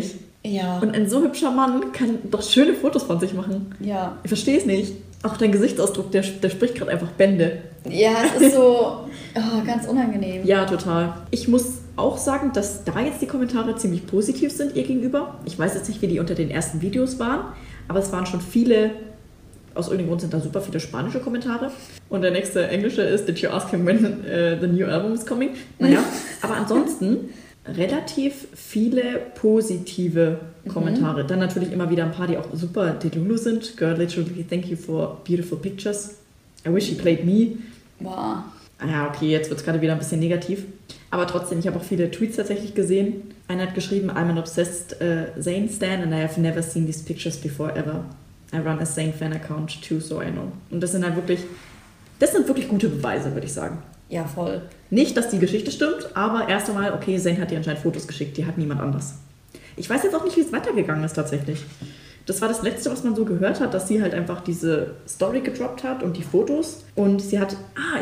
Ja. Und ein so hübscher Mann kann doch schöne Fotos von sich machen. Ja. Ich verstehe es nicht. Auch dein Gesichtsausdruck, der spricht gerade einfach Bände. Ja, es ist so ganz unangenehm. Ja, total. Ich muss auch sagen, dass da jetzt die Kommentare ziemlich positiv sind ihr gegenüber. Ich weiß jetzt nicht, wie die unter den ersten Videos waren, aber es waren schon viele, aus irgendeinem Grund sind da super viele spanische Kommentare. Und der nächste englische ist, did you ask him when the new album is coming? Naja, aber ansonsten relativ viele positive Kommentare. Dann natürlich immer wieder ein paar, die auch super delulu sind. Girl, literally, thank you for beautiful pictures. I wish he played me. Wow. Ja, okay, jetzt wird es gerade wieder ein bisschen negativ. Aber trotzdem, ich habe auch viele Tweets tatsächlich gesehen. Einer hat geschrieben, I'm an obsessed Zayn stan and I have never seen these pictures before ever. I run a Zayn fan account too, so I know. Und das sind wirklich gute Beweise, würde ich sagen. Ja, voll. Nicht, dass die Geschichte stimmt, aber erst einmal, okay, Zayn hat dir anscheinend Fotos geschickt, die hat niemand anders. Ich weiß jetzt auch nicht, wie es weitergegangen ist tatsächlich. Das war das Letzte, was man so gehört hat, dass sie halt einfach diese Story gedroppt hat und die Fotos. Und sie hat,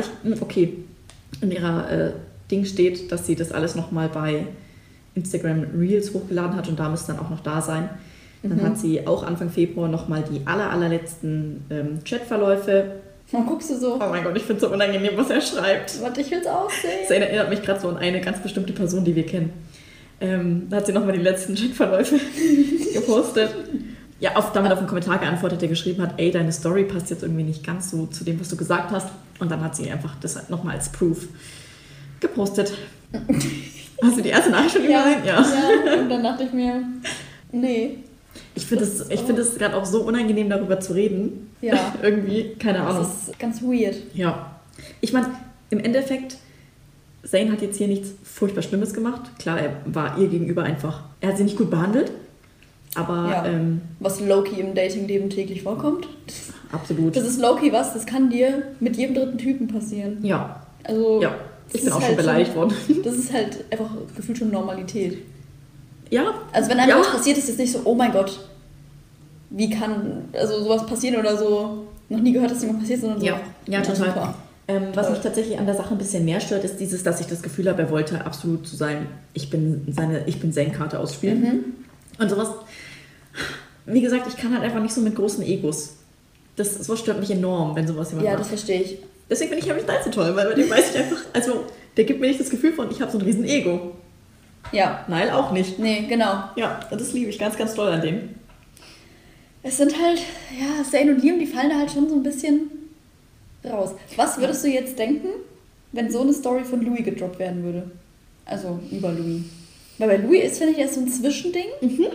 in ihrer Ding steht, dass sie das alles nochmal bei Instagram Reels hochgeladen hat und da müsste dann auch noch da sein. Dann hat sie auch Anfang Februar nochmal die allerletzten Chatverläufe. Dann guckst du so. Oh mein Gott, ich finde es so unangenehm, was er schreibt. Warte, ich will's auch sehen. Das erinnert mich gerade so an eine ganz bestimmte Person, die wir kennen. Da hat sie nochmal die letzten Chatverläufe gepostet. Ja, damit auf einen Kommentar geantwortet, der geschrieben hat, ey, deine Story passt jetzt irgendwie nicht ganz so zu dem, was du gesagt hast. Und dann hat sie einfach das halt nochmal als Proof gepostet. Hast du die erste Nachricht schon gesehen? Ja, und dann dachte ich mir, nee. Ich finde es gerade auch so unangenehm, darüber zu reden. Ja. Irgendwie, keine Ahnung. Das ist ganz weird. Ja. Ich meine, im Endeffekt, Zayn hat jetzt hier nichts furchtbar Schlimmes gemacht. Klar, er war ihr gegenüber er hat sie nicht gut behandelt. Aber, ja. Was low-key im Datingleben täglich vorkommt. Absolut. Das ist low-key das kann dir mit jedem dritten Typen passieren. Ja. Also, ja, ich bin auch schon beleidigt worden. Das ist halt einfach gefühlt schon Normalität. Ja. Also wenn einem was passiert, ist es nicht so, oh mein Gott, wie kann sowas passieren oder so. Noch nie gehört, dass jemand passiert, sondern so. Ja, total. Was mich tatsächlich an der Sache ein bisschen mehr stört, ist dieses, dass ich das Gefühl habe, er wollte absolut zu sein, ich bin Zayn-Karte ausspielen. Mhm. Und sowas, wie gesagt, ich kann halt einfach nicht so mit großen Egos. Sowas stört mich enorm, wenn sowas jemand macht. Ja, das verstehe ich. Deswegen finde ich Harry Styles so toll, weil bei dem weiß ich einfach, der gibt mir nicht das Gefühl von, ich habe so ein riesen Ego. Ja. Nein, auch nicht. Nee, genau. Ja, das liebe ich ganz, ganz doll an dem. Es sind halt, Zayn und Liam, die fallen da halt schon so ein bisschen raus. Was würdest du jetzt denken, wenn so eine Story von Louis gedroppt werden würde? Also über Louis. Weil bei Louis ist, finde ich, erst so ein Zwischending.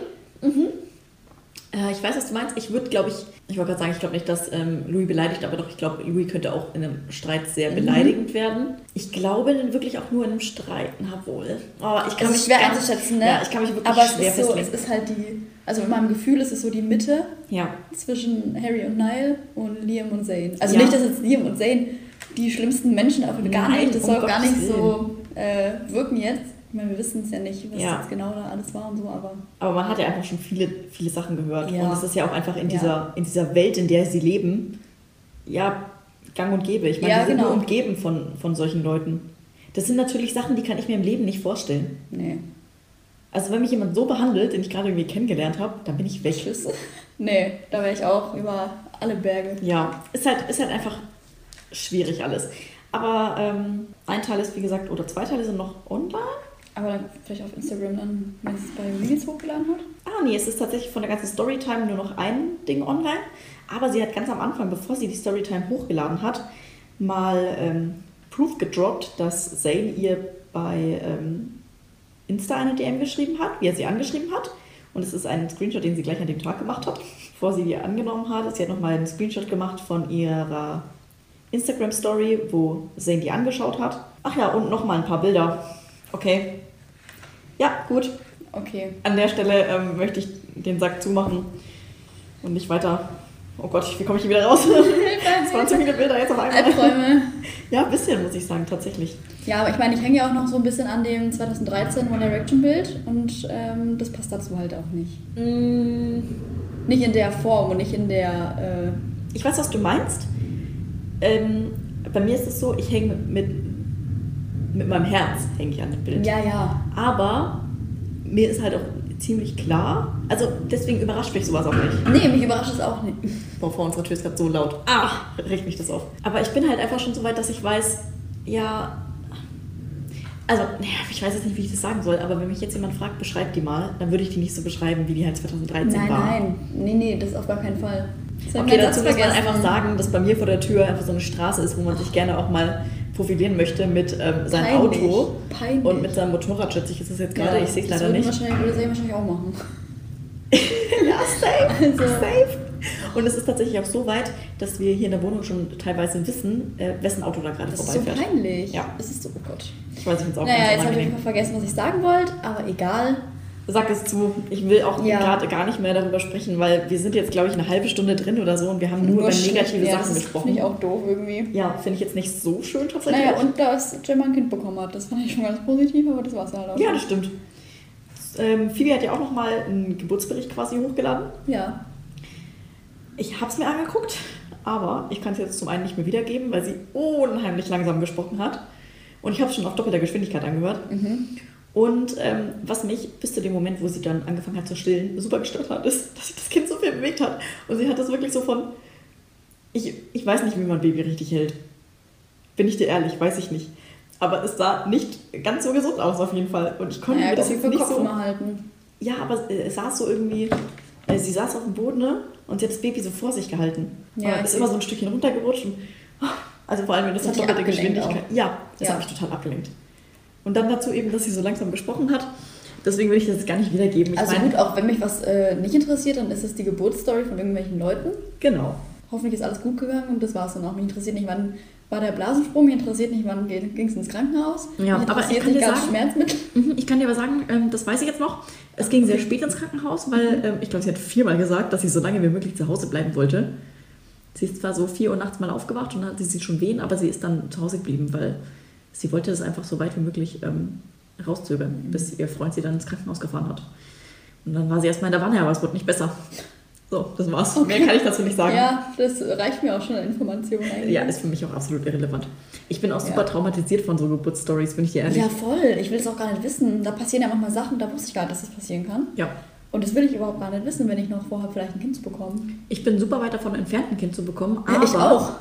Ich weiß, was du meinst. Ich wollte gerade sagen, ich glaube nicht, dass Louis beleidigt, aber doch, ich glaube, Louis könnte auch in einem Streit sehr beleidigend werden. Ich glaube dann wirklich auch nur in einem Streit. Na wohl. Oh, ich kann mich schwer einzuschätzen, ne? Ja, ich kann mich wirklich aber schwer festlegen. Es ist halt also in meinem Gefühl ist es so die Mitte ja. zwischen Harry und Niall und Liam und Zayn. Also Ja. nicht, dass jetzt Liam und Zayn die schlimmsten Menschen auf gar Nein, nicht, das soll gar nicht Gottes so wirken jetzt. Ich meine, wir wissen es ja nicht, was Ja. jetzt genau da alles war und so, aber... Aber man hat ja einfach schon viele, viele Sachen gehört. Ja. Und es ist ja auch einfach in dieser Welt, in der sie leben, ja, gang und gäbe. Ich meine, Ja, wir sind genau. nur umgeben von solchen Leuten. Das sind natürlich Sachen, die kann ich mir im Leben nicht vorstellen. Nee. Also wenn mich jemand so behandelt, den ich gerade irgendwie kennengelernt habe, dann bin ich weg. Nee, da wäre ich auch über alle Berge. Ja, ist halt einfach schwierig alles. Aber ein Teil ist, wie gesagt, oder 2 Teile sind noch online. Aber dann vielleicht auf Instagram dann, wenn es bei Reels hochgeladen hat? Ah nee, es ist tatsächlich von der ganzen Storytime nur noch ein Ding online. Aber sie hat ganz am Anfang, bevor sie die Storytime hochgeladen hat, mal Proof gedroppt, dass Zayn ihr bei Insta eine DM geschrieben hat, wie er sie angeschrieben hat. Und es ist ein Screenshot, den sie gleich an dem Tag gemacht hat, bevor sie die angenommen hat. Sie hat nochmal einen Screenshot gemacht von ihrer Instagram-Story, wo Zayn die angeschaut hat. Ach ja, und nochmal ein paar Bilder. Okay. Ja, gut. Okay. An der Stelle möchte ich den Sack zumachen und nicht weiter... Oh Gott, wie komme ich hier wieder raus? Es waren zu viele Bilder jetzt auf einmal. Albträume. Ja, ein bisschen, muss ich sagen, tatsächlich. Ja, aber ich meine, ich hänge ja auch noch so ein bisschen an dem 2013 One Direction Bild und das passt dazu halt auch nicht. Nicht in der Form und nicht in der... Ich weiß, was du meinst. Bei mir ist es so, ich hänge mit meinem Herz hänge ich an dem Bild. Ja, ja. Aber mir ist halt auch ziemlich klar. Also deswegen überrascht mich sowas auch nicht. Nee, mich überrascht es auch nicht. Boah, vor unserer Tür ist gerade so laut. Regt mich das auf. Aber ich bin halt einfach schon so weit, dass ich weiß, ja... Also, ich weiß jetzt nicht, wie ich das sagen soll, aber wenn mich jetzt jemand fragt, beschreib die mal, dann würde ich die nicht so beschreiben, wie die halt 2013 war. Nein, nee, das auf gar keinen Fall. Okay, dazu muss man einfach sagen, dass bei mir vor der Tür einfach so eine Straße ist, wo man sich gerne auch mal profilieren möchte mit seinem Auto und mit seinem Motorrad, schätze ich, ist das jetzt gerade, ich sehe es leider nicht. Würde ich wahrscheinlich auch machen. Ja, safe. Und es ist tatsächlich auch so weit, dass wir hier in der Wohnung schon teilweise wissen, wessen Auto da gerade vorbeifährt. Das ist so peinlich. Ja. Es ist so, oh Gott. Ich weiß, ich finde es auch naja, jetzt habe ich einfach vergessen, was ich sagen wollte, aber egal. Sag es zu. Ich will auch gerade gar nicht mehr darüber sprechen, weil wir sind jetzt, glaube ich, eine halbe Stunde drin oder so und wir haben nur über negative Sachen gesprochen. Das finde ich auch doof irgendwie. Ja, finde ich jetzt nicht so schön tatsächlich. Naja, und dass Gemma ein Kind bekommen hat, das fand ich schon ganz positiv, aber das war es halt auch. Ja, das stimmt. Phoebe hat ja auch nochmal einen Geburtsbericht quasi hochgeladen. Ja. Ich habe es mir angeguckt, aber ich kann es jetzt zum einen nicht mehr wiedergeben, weil sie unheimlich langsam gesprochen hat. Und ich habe es schon auf doppelter Geschwindigkeit angehört. Mhm. Und was mich bis zu dem Moment, wo sie dann angefangen hat zu stillen, super gestört hat, ist, dass sich das Kind so viel bewegt hat. Und sie hat das wirklich so von... Ich weiß nicht, wie man ein Baby richtig hält. Bin ich dir ehrlich, weiß ich nicht. Aber es sah nicht ganz so gesund aus auf jeden Fall. Und ich konnte mir das jetzt nicht so... halten. Ja, aber es saß so irgendwie... Sie saß auf dem Boden, ne? Und sie hat das Baby so vor sich gehalten. Ja, ist immer so ein Stückchen runtergerutscht. Und, also vor allem, wenn das auf doppelte Geschwindigkeit... Ja, das hat mich total abgelenkt. Und dann dazu eben, dass sie so langsam gesprochen hat. Deswegen will ich das jetzt gar nicht wiedergeben. Also gut, auch wenn mich was nicht interessiert, dann ist es die Geburtsstory von irgendwelchen Leuten. Genau. Hoffentlich ist alles gut gegangen und das war es dann auch. Mich interessiert nicht, wann war der Blasensprung, mich interessiert nicht, wann ging es ins Krankenhaus. Ja, aber ich kann dir sagen, Schmerzmittel. Ich kann dir aber sagen, das weiß ich jetzt noch, es ging sehr spät ins Krankenhaus, weil ich glaube, sie hat 4-mal gesagt, dass sie so lange wie möglich zu Hause bleiben wollte. Sie ist zwar so 4 Uhr nachts mal aufgewacht und dann hatte sie schon Wehen, aber sie ist dann zu Hause geblieben, weil sie wollte das einfach so weit wie möglich rauszögern, bis ihr Freund sie dann ins Krankenhaus gefahren hat. Und dann war sie erstmal in der Wanne, aber es wurde nicht besser. So, das war's. Okay. Mehr kann ich dazu nicht sagen. Ja, das reicht mir auch schon an Informationen eigentlich. Ja, ist für mich auch absolut irrelevant. Ich bin auch super traumatisiert von so Geburtsstories, bin ich dir ehrlich. Ja, voll. Ich will es auch gar nicht wissen. Da passieren ja manchmal Sachen, da wusste ich gar nicht, dass das passieren kann. Ja. Und das will ich überhaupt gar nicht wissen, wenn ich noch vorhabe, vielleicht ein Kind zu bekommen. Ich bin super weit davon entfernt, ein Kind zu bekommen. Ja, ich auch.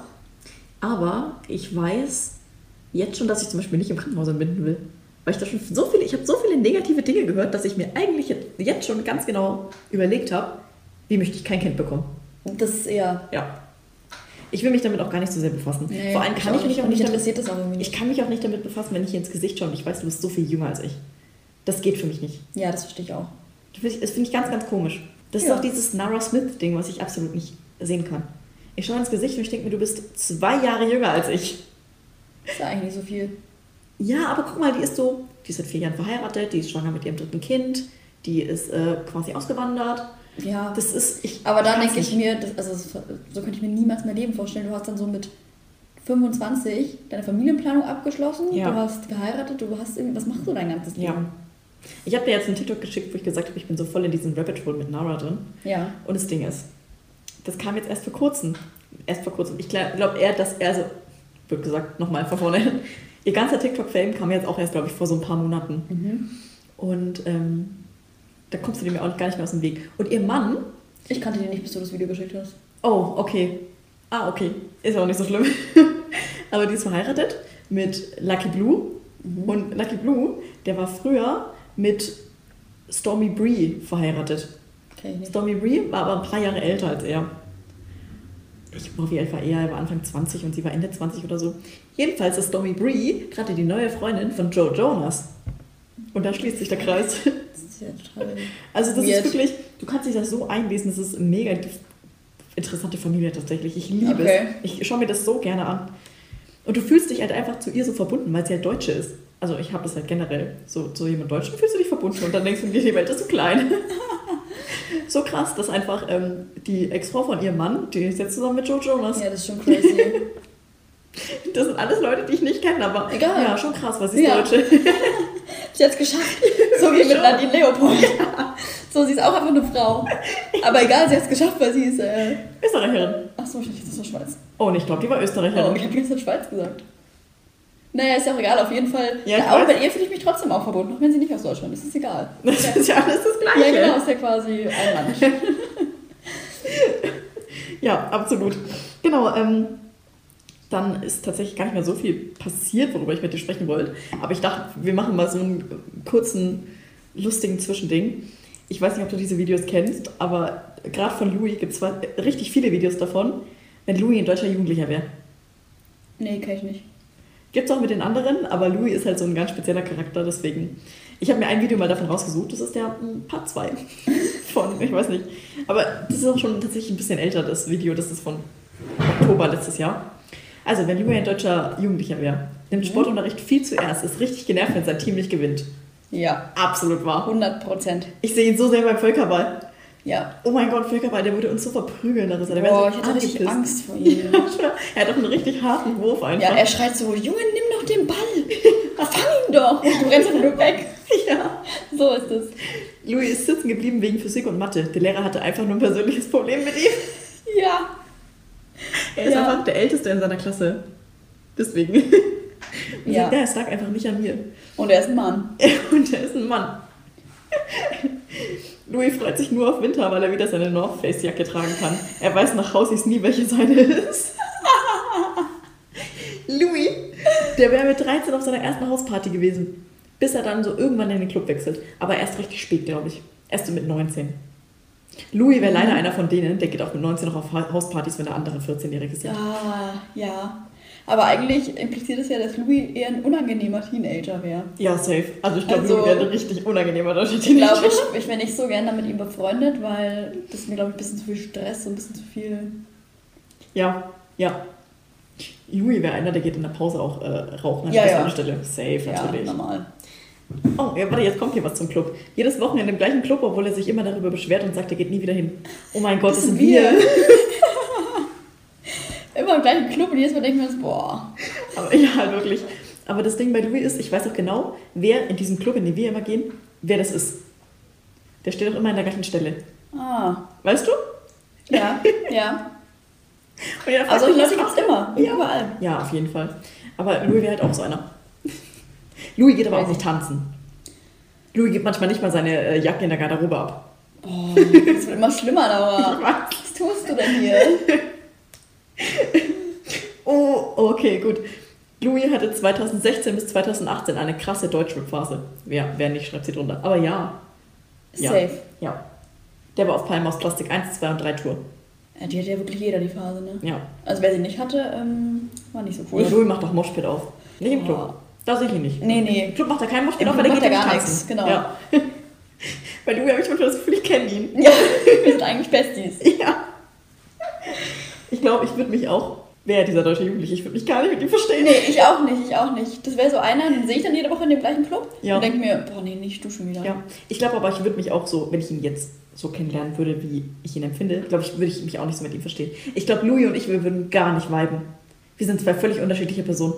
Aber ich weiß jetzt schon, dass ich zum Beispiel nicht im Krankenhaus entbinden will. Weil ich da schon ich habe so viele negative Dinge gehört, dass ich mir eigentlich jetzt schon ganz genau überlegt habe, wie möchte ich kein Kind bekommen. Das ist eher... Ja. Ich will mich damit auch gar nicht so sehr befassen. Nee, vor allem kann ich mich auch nicht damit... Ich kann mich auch nicht damit befassen, wenn ich hier ins Gesicht schaue und ich weiß, du bist so viel jünger als ich. Das geht für mich nicht. Ja, das verstehe ich auch. Das finde ich ganz, ganz komisch. Das ist auch dieses Nara Smith-Ding, was ich absolut nicht sehen kann. Ich schaue ins Gesicht und ich denke mir, du bist 2 Jahre jünger als ich. Das ist eigentlich nicht so viel. Ja, aber guck mal, die ist seit 4 Jahren verheiratet, die ist schwanger mit ihrem 3. Kind, die ist quasi ausgewandert. Ja, das ist... aber da denke ich mir, so könnte ich mir niemals mein Leben vorstellen. Du hast dann so mit 25 deine Familienplanung abgeschlossen, du hast geheiratet, was machst du dein ganzes Leben? Ja. Ich habe dir jetzt einen TikTok geschickt, wo ich gesagt habe, ich bin so voll in diesem Rabbit Hole mit Nara drin. Ja. Und das Ding ist, das kam jetzt erst vor kurzem. Ich glaube wird gesagt, nochmal von vorne. Ihr ganzer TikTok-Fame kam jetzt auch erst, glaube ich, vor so ein paar Monaten. Mhm. Und da kommst du dem ja auch gar nicht mehr aus dem Weg. Und ihr Mann... Ich kannte den nicht, bis du das Video geschickt hast. Oh, okay. Okay. Ist auch nicht so schlimm. Aber die ist verheiratet mit Lucky Blue. Mhm. Und Lucky Blue, der war früher mit Stormy Bree verheiratet. Okay, Stormy Bree war aber ein paar Jahre älter als er. Wie alt war er? Er war Anfang 20 und sie war Ende 20 oder so. Jedenfalls ist Stormy Bree gerade die neue Freundin von Joe Jonas. Und da schließt sich der Kreis. Das ist ja total also das ist wirklich, du kannst dich das so einlesen, das ist eine mega interessante Familie tatsächlich. Ich liebe es. Ich schaue mir das so gerne an. Und du fühlst dich halt einfach zu ihr so verbunden, weil sie halt Deutsche ist. Also ich habe das halt generell. So zu jemand Deutschen fühlst du dich verbunden und dann denkst du dir, die Welt ist so klein. So krass, dass einfach die Ex-Frau von ihrem Mann, die ist jetzt zusammen mit Joe Jonas. Ja, das ist schon crazy. Das sind alles Leute, die ich nicht kenne, aber egal. Ja, schon krass, weil sie ist Deutsche. Sie hat es geschafft. So wie mit Nadine Leopold. Ja. So, sie ist auch einfach eine Frau. Aber egal, sie hat es geschafft, weil sie ist... Österreicherin. Achso, ich dachte, das war Schweiz. Oh, ich glaube, die war Österreicherin. Oh, ich habe jetzt in Schweiz gesagt. Naja, ist ja auch egal, auf jeden Fall. Ja, ich auch weiß. bei ihr fühle ich mich trotzdem auch verbunden, auch wenn sie nicht aus Deutschland ist. Das ist egal. Das ist ja alles das Gleiche. Ja, genau, ist ja quasi ein Land. Ja, absolut. Genau, dann ist tatsächlich gar nicht mehr so viel passiert, worüber ich mit dir sprechen wollte. Aber ich dachte, wir machen mal so einen kurzen, lustigen Zwischending. Ich weiß nicht, ob du diese Videos kennst, aber gerade von Louis gibt es richtig viele Videos davon, wenn Louis ein deutscher Jugendlicher wäre. Nee, kann ich nicht. Gibt es auch mit den anderen, aber Louis ist halt so ein ganz spezieller Charakter, deswegen. Ich habe mir ein Video mal davon rausgesucht, das ist der Part 2 von, ich weiß nicht. Aber das ist auch schon tatsächlich ein bisschen älter, das Video, das ist von Oktober letztes Jahr. Also, wenn Louis ein deutscher Jugendlicher wäre, nimmt Sportunterricht viel zu ernst, ist richtig genervt, wenn sein Team nicht gewinnt. Ja, Absolut wahr. 100%. Ich sehe ihn so sehr beim Völkerball. Ja. Oh mein Gott, Völkerball, der würde uns so verprügeln. Der Boah, wäre ich so hatte richtig angepisst. Angst vor ihm. Er hat doch einen richtig harten Wurf einfach. Ja, er schreit so, Junge, nimm doch den Ball. Fang ihn doch. Und du rennst einfach nur weg. Ja. So ist es. Louis ist sitzen geblieben wegen Physik und Mathe. Der Lehrer hatte einfach nur ein persönliches Problem mit ihm. Ja. Er ist Ja. einfach der Älteste in seiner Klasse. Deswegen. Ja. Ja, es lag einfach nicht an mir. Und er ist ein Mann. Und er ist ein Mann. Louis freut sich nur auf Winter, weil er wieder seine North Face Jacke tragen kann. Er weiß nach Hausis nie, welche seine ist. Louis, der wäre mit 13 auf seiner ersten Hausparty gewesen. Bis er dann so irgendwann in den Club wechselt. Aber erst richtig spät, glaube ich. Erst so mit 19. Louis wäre leider einer von denen, der geht auch mit 19 noch auf Hauspartys, wenn der andere 14-Jährige sind. Ja. Aber eigentlich impliziert es ja, dass Louis eher ein unangenehmer Teenager wäre. Ja, safe. Also ich glaube, Also- Louis wäre ein richtig unangenehmer deutscher Ich glaube, Teenager. ich wäre nicht so gerne mit ihm befreundet, weil das ist mir, glaube ich, ein bisschen zu viel Stress und ein bisschen zu viel... Ja. Louis wäre einer, der geht in der Pause auch rauchen an Ja, der ja. Stelle. Safe, Ja, natürlich. normal. Oh, ja, warte, jetzt kommt hier was zum Club. Jedes Wochenende im gleichen Club, obwohl er sich immer darüber beschwert und sagt, er geht nie wieder hin. Oh mein Gott, das sind wir. Immer im gleichen Club und jedes Mal denken wir uns, boah. Aber ja, wirklich. Aber das Ding bei Louis ist, ich weiß auch genau, wer in diesem Club, in den wir immer gehen, wer das ist. Der steht auch immer an der gleichen Stelle. Ah, Weißt du? ja. Und jeder fragt Also mich, Leute was gibt es immer, Ja. überall. Ja, auf jeden Fall. Aber Louis wäre halt auch so einer. Louis geht aber auch nicht tanzen. Louis gibt manchmal nicht mal seine Jacke in der Garderobe ab. Boah, das wird immer schlimmer, Ich Laura. weiß. Was tust du denn hier? Oh, okay, gut. Louis hatte 2016 bis 2018 eine krasse Deutschrap-Phase. Wer nicht, schreibt sie drunter. Aber ja. Safe. Ja. Der war auf Palmen aus Plastik 1, 2 und 3 Tour. Ja, die hat ja wirklich jeder, die Phase, ne? Ja. Also wer sie nicht hatte, war nicht so cool. Und Louis macht doch Moshpit auf. Nicht im Club. Oh. Da sehe ich ihn nicht. Nee. Im Club macht er keinen Moshpit Im auf, Club weil der macht geht er nicht gar tanzen. nichts, genau. Ja. Bei Louis habe ich manchmal das Gefühl, ich kenne ihn. Ja, wir sind eigentlich Besties. Ja. Ich glaube, ich würde mich auch, wer dieser deutsche Jugendliche, ich würde mich gar nicht mit ihm verstehen. Nee, ich auch nicht. Das wäre so einer, den sehe ich dann jede Woche in dem gleichen Club Ja. und denke mir, boah, nee, nicht du schon wieder. Ja. Ich glaube aber, ich würde mich auch so, wenn ich ihn jetzt so kennenlernen würde, wie ich ihn empfinde, glaube ich, würde ich mich auch nicht so mit ihm verstehen. Ich glaube, Louis und ich, wir würden gar nicht viben. Wir sind zwei völlig unterschiedliche Personen.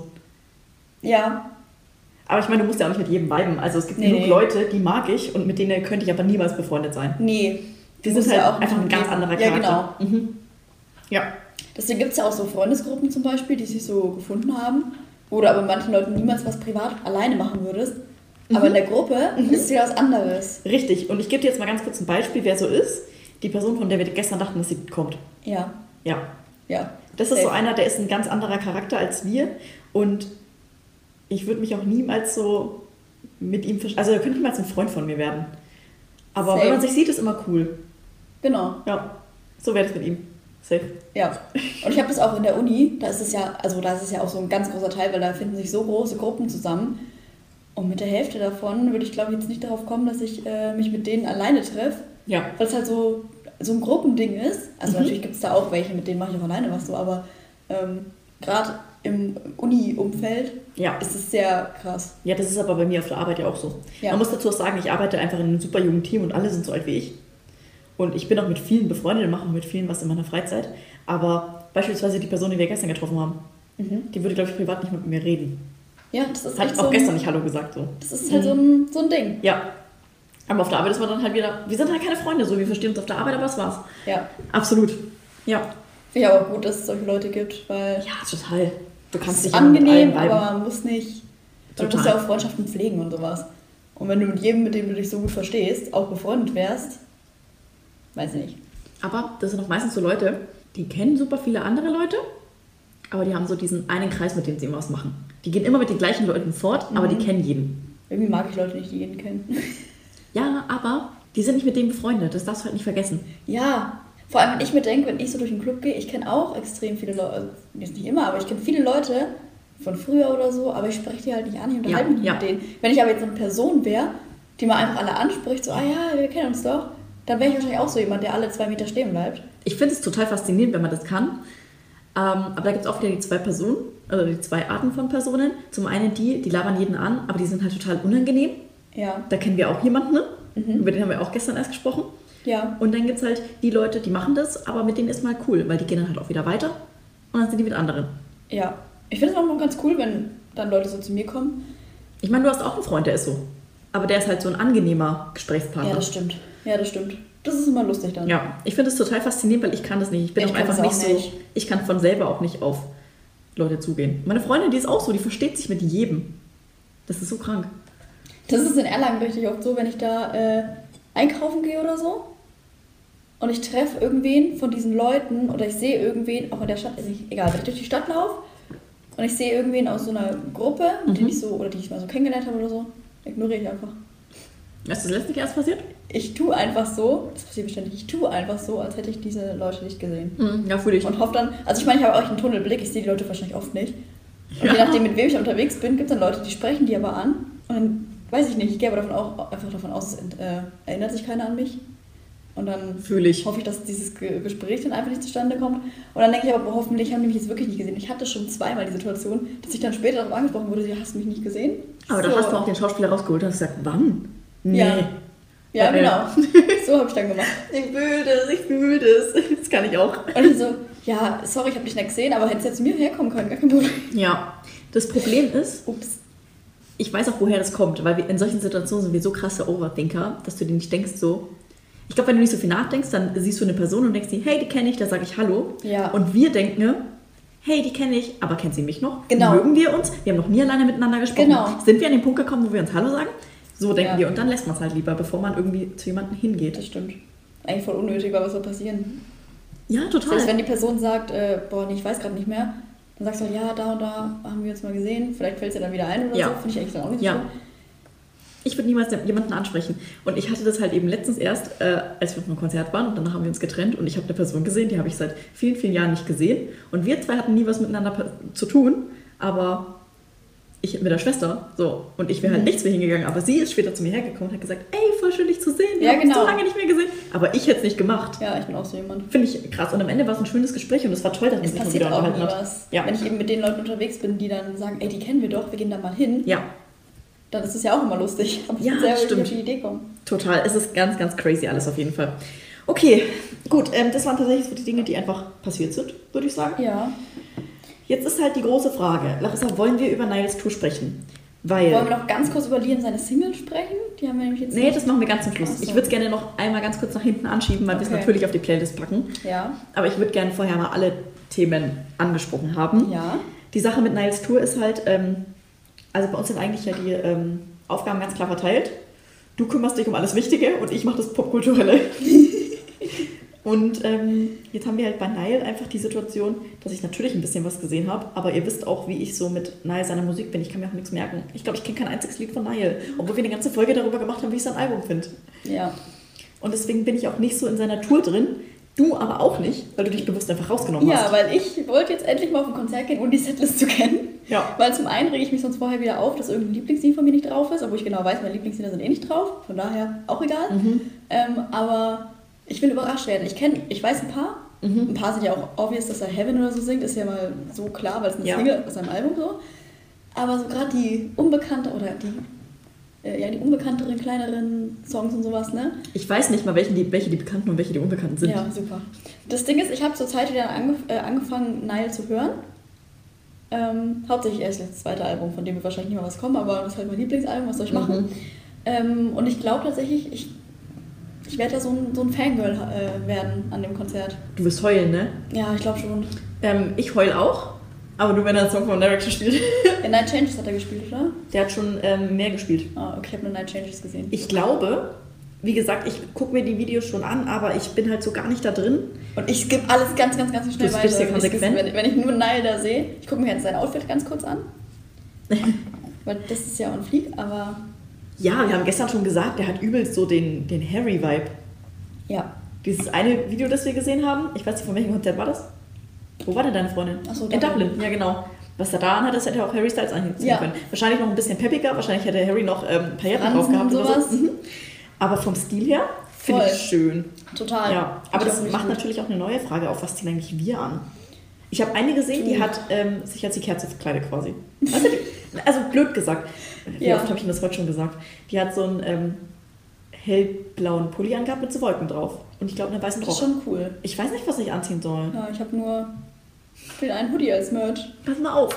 Ja, Aber ich meine, du musst ja auch nicht mit jedem viben. Also es gibt Nee, genug nee. Leute, die mag ich und mit denen könnte ich aber niemals befreundet sein. nee. Die Muss sind halt ja auch einfach ein nicht ganz geben. anderer Ja, Charakter. genau. Mhm. Ja. Deswegen gibt es ja auch so Freundesgruppen zum Beispiel, die sich so gefunden haben, wo du aber mit manchen Leuten niemals was privat alleine machen würdest. Aber in der Gruppe ist es ja was anderes. Richtig. Und ich gebe dir jetzt mal ganz kurz ein Beispiel, wer so ist. Die Person, von der wir gestern dachten, dass sie kommt. Ja, Ja. ja. Das ist so Safe. einer, der ist ein ganz anderer Charakter als wir. Und ich würde mich auch niemals so mit ihm verstehen. Also er könnte niemals ein Freund von mir werden. Aber Safe. wenn man sich sieht, ist immer cool. Genau. Ja. So wäre das mit ihm. Safe. Ja, und ich habe das auch in der Uni, da ist es ja auch so ein ganz großer Teil, weil da finden sich so große Gruppen zusammen. Und mit der Hälfte davon würde ich, glaube ich, jetzt nicht darauf kommen, dass ich mich mit denen alleine treffe, Ja. weil es halt so ein Gruppending ist. Also natürlich gibt es da auch welche, mit denen mache ich auch alleine was so, aber gerade im Uni-Umfeld Ja. ist es sehr krass. Ja, das ist aber bei mir auf der Arbeit ja auch so. Ja. Man muss dazu auch sagen, ich arbeite einfach in einem super jungen Team und alle sind so alt wie ich. Und ich bin auch mit vielen befreundet und mache auch mit vielen was in meiner Freizeit. Aber beispielsweise die Person, die wir gestern getroffen haben, die würde, glaube ich, privat nicht mit mir reden. Ja, das ist Hat echt auch so gestern nicht Hallo gesagt. So. Das ist halt so ein Ding. Ja. Aber auf der Arbeit ist man dann halt wieder, wir sind halt keine Freunde, so, wir verstehen uns auf der Arbeit, aber das war's. Ja. Absolut. Ja. Finde ich aber gut, dass es solche Leute gibt, weil Ja, total. Du kannst ist dich ja mit angenehm, allen aber man muss nicht. Du musst ja auch Freundschaften pflegen und sowas. Und wenn du mit jedem, mit dem du dich so gut verstehst, auch befreundet wärst, weiß ich nicht. Aber das sind auch meistens so Leute, die kennen super viele andere Leute, aber die haben so diesen einen Kreis, mit dem sie immer was machen. Die gehen immer mit den gleichen Leuten fort, aber die kennen jeden. Irgendwie mag ich Leute nicht, die jeden kennen. Ja, aber die sind nicht mit dem befreundet. Das darfst du halt nicht vergessen. Ja, vor allem wenn ich mir denke, wenn ich so durch den Club gehe, ich kenne auch extrem viele Leute, also jetzt nicht immer, aber ich kenne viele Leute von früher oder so, aber ich spreche die halt nicht an, ich unterhalte mich nicht mit denen. Wenn ich aber jetzt so eine Person wäre, die mal einfach alle anspricht, so, ah ja, wir kennen uns doch, dann wäre ich wahrscheinlich auch so jemand, der alle 2 Meter stehen bleibt. Ich finde es total faszinierend, wenn man das kann. Aber da gibt es auch wieder die 2 Personen, also die 2 Arten von Personen. Zum einen die labern jeden an, aber die sind halt total unangenehm. Ja. Da kennen wir auch jemanden, ne? Über den haben wir auch gestern erst gesprochen. Ja. Und dann gibt es halt die Leute, die machen das, aber mit denen ist mal cool, weil die gehen dann halt auch wieder weiter und dann sind die mit anderen. Ja. Ich finde es auch mal ganz cool, wenn dann Leute so zu mir kommen. Ich meine, du hast auch einen Freund, der ist so. Aber der ist halt so ein angenehmer Gesprächspartner. Ja, das stimmt. Ja, das stimmt. Das ist immer lustig dann. Ja, ich finde es total faszinierend, weil ich kann das nicht. Ich bin Ich auch kann einfach das nicht auch so. nicht. Ich kann von selber auch nicht auf Leute zugehen. Meine Freundin, die ist auch so, die versteht sich mit jedem. Das ist so krank. Das ist in Erlangen richtig oft so, wenn ich da einkaufen gehe oder so und ich treffe irgendwen von diesen Leuten oder ich sehe irgendwen, auch in der Stadt, ist nicht egal, wenn ich durch die Stadt laufe und ich sehe irgendwen aus so einer Gruppe, die ich so, oder die ich mal so kennengelernt habe oder so, ignoriere ich einfach. Ist das letztlich erst passiert? Ich tue einfach so, das passiert beständig, ich tue einfach so, als hätte ich diese Leute nicht gesehen. Ja, fühle ich. Und hoffe dann, also ich meine, ich habe auch einen Tunnelblick, ich sehe die Leute wahrscheinlich oft nicht. Und je nachdem, mit wem ich unterwegs bin, gibt es dann Leute, die sprechen die aber an. Und dann weiß ich nicht, ich gehe aber einfach davon aus, es erinnert sich keiner an mich. Und dann Fühle ich. hoffe ich, dass dieses Gespräch dann einfach nicht zustande kommt. Und dann denke ich aber, hoffentlich haben die mich jetzt wirklich nicht gesehen. Ich hatte schon zweimal die Situation, dass ich dann später darauf angesprochen wurde, sie hast mich nicht gesehen. Aber da hast du auch den Schauspieler rausgeholt und hast gesagt, wann? Nee. Ja, genau. So habe ich dann gemacht. Ich fühle das. Das kann ich auch. Und ich so, ja, sorry, ich habe dich nicht gesehen, aber hättest du jetzt zu mir herkommen können, gar kein Problem. Ja, das Problem ist, Ups. ich weiß auch, woher das kommt, weil wir in solchen Situationen sind wir so krasse Overthinker, dass du dir nicht denkst so, ich glaube, wenn du nicht so viel nachdenkst, dann siehst du eine Person und denkst dir, hey, die kenne ich, da sage ich Hallo. Ja. Und wir denken, hey, die kenne ich, aber kennt sie mich noch? Genau. Mögen wir uns? Wir haben noch nie alleine miteinander gesprochen. Genau. Sind wir an den Punkt gekommen, wo wir uns Hallo sagen? So denken Ja. wir und dann lässt man es halt lieber, bevor man irgendwie zu jemandem hingeht. Das stimmt. Eigentlich voll unnötig, aber was soll passieren? Ja, total. Selbst wenn die Person sagt, boah, nee, ich weiß gerade nicht mehr, dann sagst du halt, ja, da und da haben wir uns mal gesehen, vielleicht fällt es dir dann wieder ein oder Ja. so, finde ich eigentlich dann auch nicht so Ja. schlimm. Ich würde niemals jemanden ansprechen. Und ich hatte das halt eben letztens erst, als wir auf einem Konzert waren und danach haben wir uns getrennt und ich habe eine Person gesehen, die habe ich seit vielen, vielen Jahren nicht gesehen. Und wir zwei hatten nie was miteinander zu tun, aber ich mit der Schwester, so. Und ich wäre halt nichts mehr hingegangen, aber sie ist später zu mir hergekommen und hat gesagt, ey, voll schön, dich zu sehen. Wir Ja, haben uns genau. so lange nicht mehr gesehen. Aber ich hätte es nicht gemacht. Ja, ich bin auch so jemand. Finde ich krass. Und am Ende war es ein schönes Gespräch und es war toll, dass man Es sich mal passiert wieder auch nie unterhalten hat. was. Ja. Wenn ich eben mit den Leuten unterwegs bin, die dann sagen, ey, die kennen wir doch, wir gehen da mal hin, Ja, dann ist es ja auch immer lustig. Aber ich Ja, bin selber stimmt. nicht auf die Idee kommen. total. Es ist ganz, ganz crazy alles auf jeden Fall. Okay, gut. Das waren tatsächlich so die Dinge, die einfach passiert sind, würde ich sagen. Ja. Jetzt ist halt die große Frage. Larissa, wollen wir über Niles Tour sprechen? Weil... Wollen wir noch ganz kurz über Liam seine Single sprechen? Die haben wir nämlich jetzt Nee, nicht. das machen wir ganz zum Schluss. Ach so. Ich würde es gerne noch einmal ganz kurz nach hinten anschieben, weil wir es Okay. natürlich auf die Playlist packen. Ja. Aber ich würde gerne vorher mal alle Themen angesprochen haben. Ja. Die Sache mit Niles Tour ist halt, also bei uns sind eigentlich ja die Aufgaben ganz klar verteilt. Du kümmerst dich um alles Wichtige und ich mache das Popkulturelle. Und jetzt haben wir halt bei Nile einfach die Situation, dass ich natürlich ein bisschen was gesehen habe, aber ihr wisst auch, wie ich so mit Nile seiner Musik bin. Ich kann mir auch nichts merken. Ich glaube, ich kenne kein einziges Lied von Nile, obwohl wir eine ganze Folge darüber gemacht haben, wie ich sein Album finde. Ja. Und deswegen bin ich auch nicht so in seiner Tour drin. Du aber auch nicht, weil du dich bewusst einfach rausgenommen Ja, hast. weil ich wollte jetzt endlich mal auf ein Konzert gehen, ohne die Setlist zu kennen. Ja. Weil zum einen rege ich mich sonst vorher wieder auf, dass irgendein Lieblingslied von mir nicht drauf ist, obwohl ich genau weiß, meine Lieblingslieder sind eh nicht drauf. Von daher auch egal. Aber ich will überrascht werden. Ich weiß ein paar. Ein paar sind ja auch obvious, dass er Heaven oder so singt. Ist ja mal so klar, weil es eine Ja. Single aus seinem Album so. Aber so gerade die unbekannte oder die unbekannteren, kleineren Songs und sowas, ne? Ich weiß nicht mal, welche die bekannten und welche die unbekannten sind. Ja, super. Das Ding ist, ich habe zur Zeit wieder angefangen, Nile zu hören. Hauptsächlich erst das zweite Album, von dem wird wahrscheinlich nicht mal was kommen, aber das ist halt mein Lieblingsalbum, was soll ich machen? Und ich glaube tatsächlich, ich werde da so ein Fangirl werden an dem Konzert. Du wirst heulen, ne? Ja, ich glaube schon. Ich heul auch, Aber nur wenn er einen Song von One Direction spielt. Ja, Night Changes hat er gespielt, oder? Der hat schon mehr gespielt. Ah, okay, ich habe nur Night Changes gesehen. Ich glaube, wie gesagt, ich gucke mir die Videos schon an, aber ich bin halt so gar nicht da drin. Und ich skippe alles ganz, ganz, ganz schnell Du weiter. skippst ja konsequent? Wenn ich nur Nile da sehe, ich gucke mir jetzt sein Outfit ganz kurz an. Weil das ist ja on fleek, aber Ja, wir haben gestern schon gesagt, der hat übelst so den Harry-Vibe. ja. Dieses eine Video, das wir gesehen haben, ich weiß nicht, von welchem Konzert war das? Wo war denn deine Freundin? Ach so, in Dublin, ja genau. Was er da anhat, das hätte auch Harry Styles anziehen Ja. können. Wahrscheinlich noch ein bisschen peppiger, wahrscheinlich hätte Harry noch Pailletten Fransen drauf gehabt oder sowas. so. Mhm. Aber vom Stil her finde Voll. ich schön. Total. Ja, aber Ich das auch richtig macht gut. natürlich auch eine neue Frage auf, was ziehen eigentlich wir an? Ich habe eine gesehen, die hat sich als die Kerze verkleidet quasi. Also blöd gesagt. Wie Ja. oft habe ich das heute schon gesagt? Die hat so einen hellblauen Pulli angehabt mit so Wolken drauf. Und ich glaube, einen weißen Das ist Rock. schon cool. Ich weiß nicht, was ich anziehen soll. Ja, ich habe nur den einen Hoodie als Merch. Pass mal auf.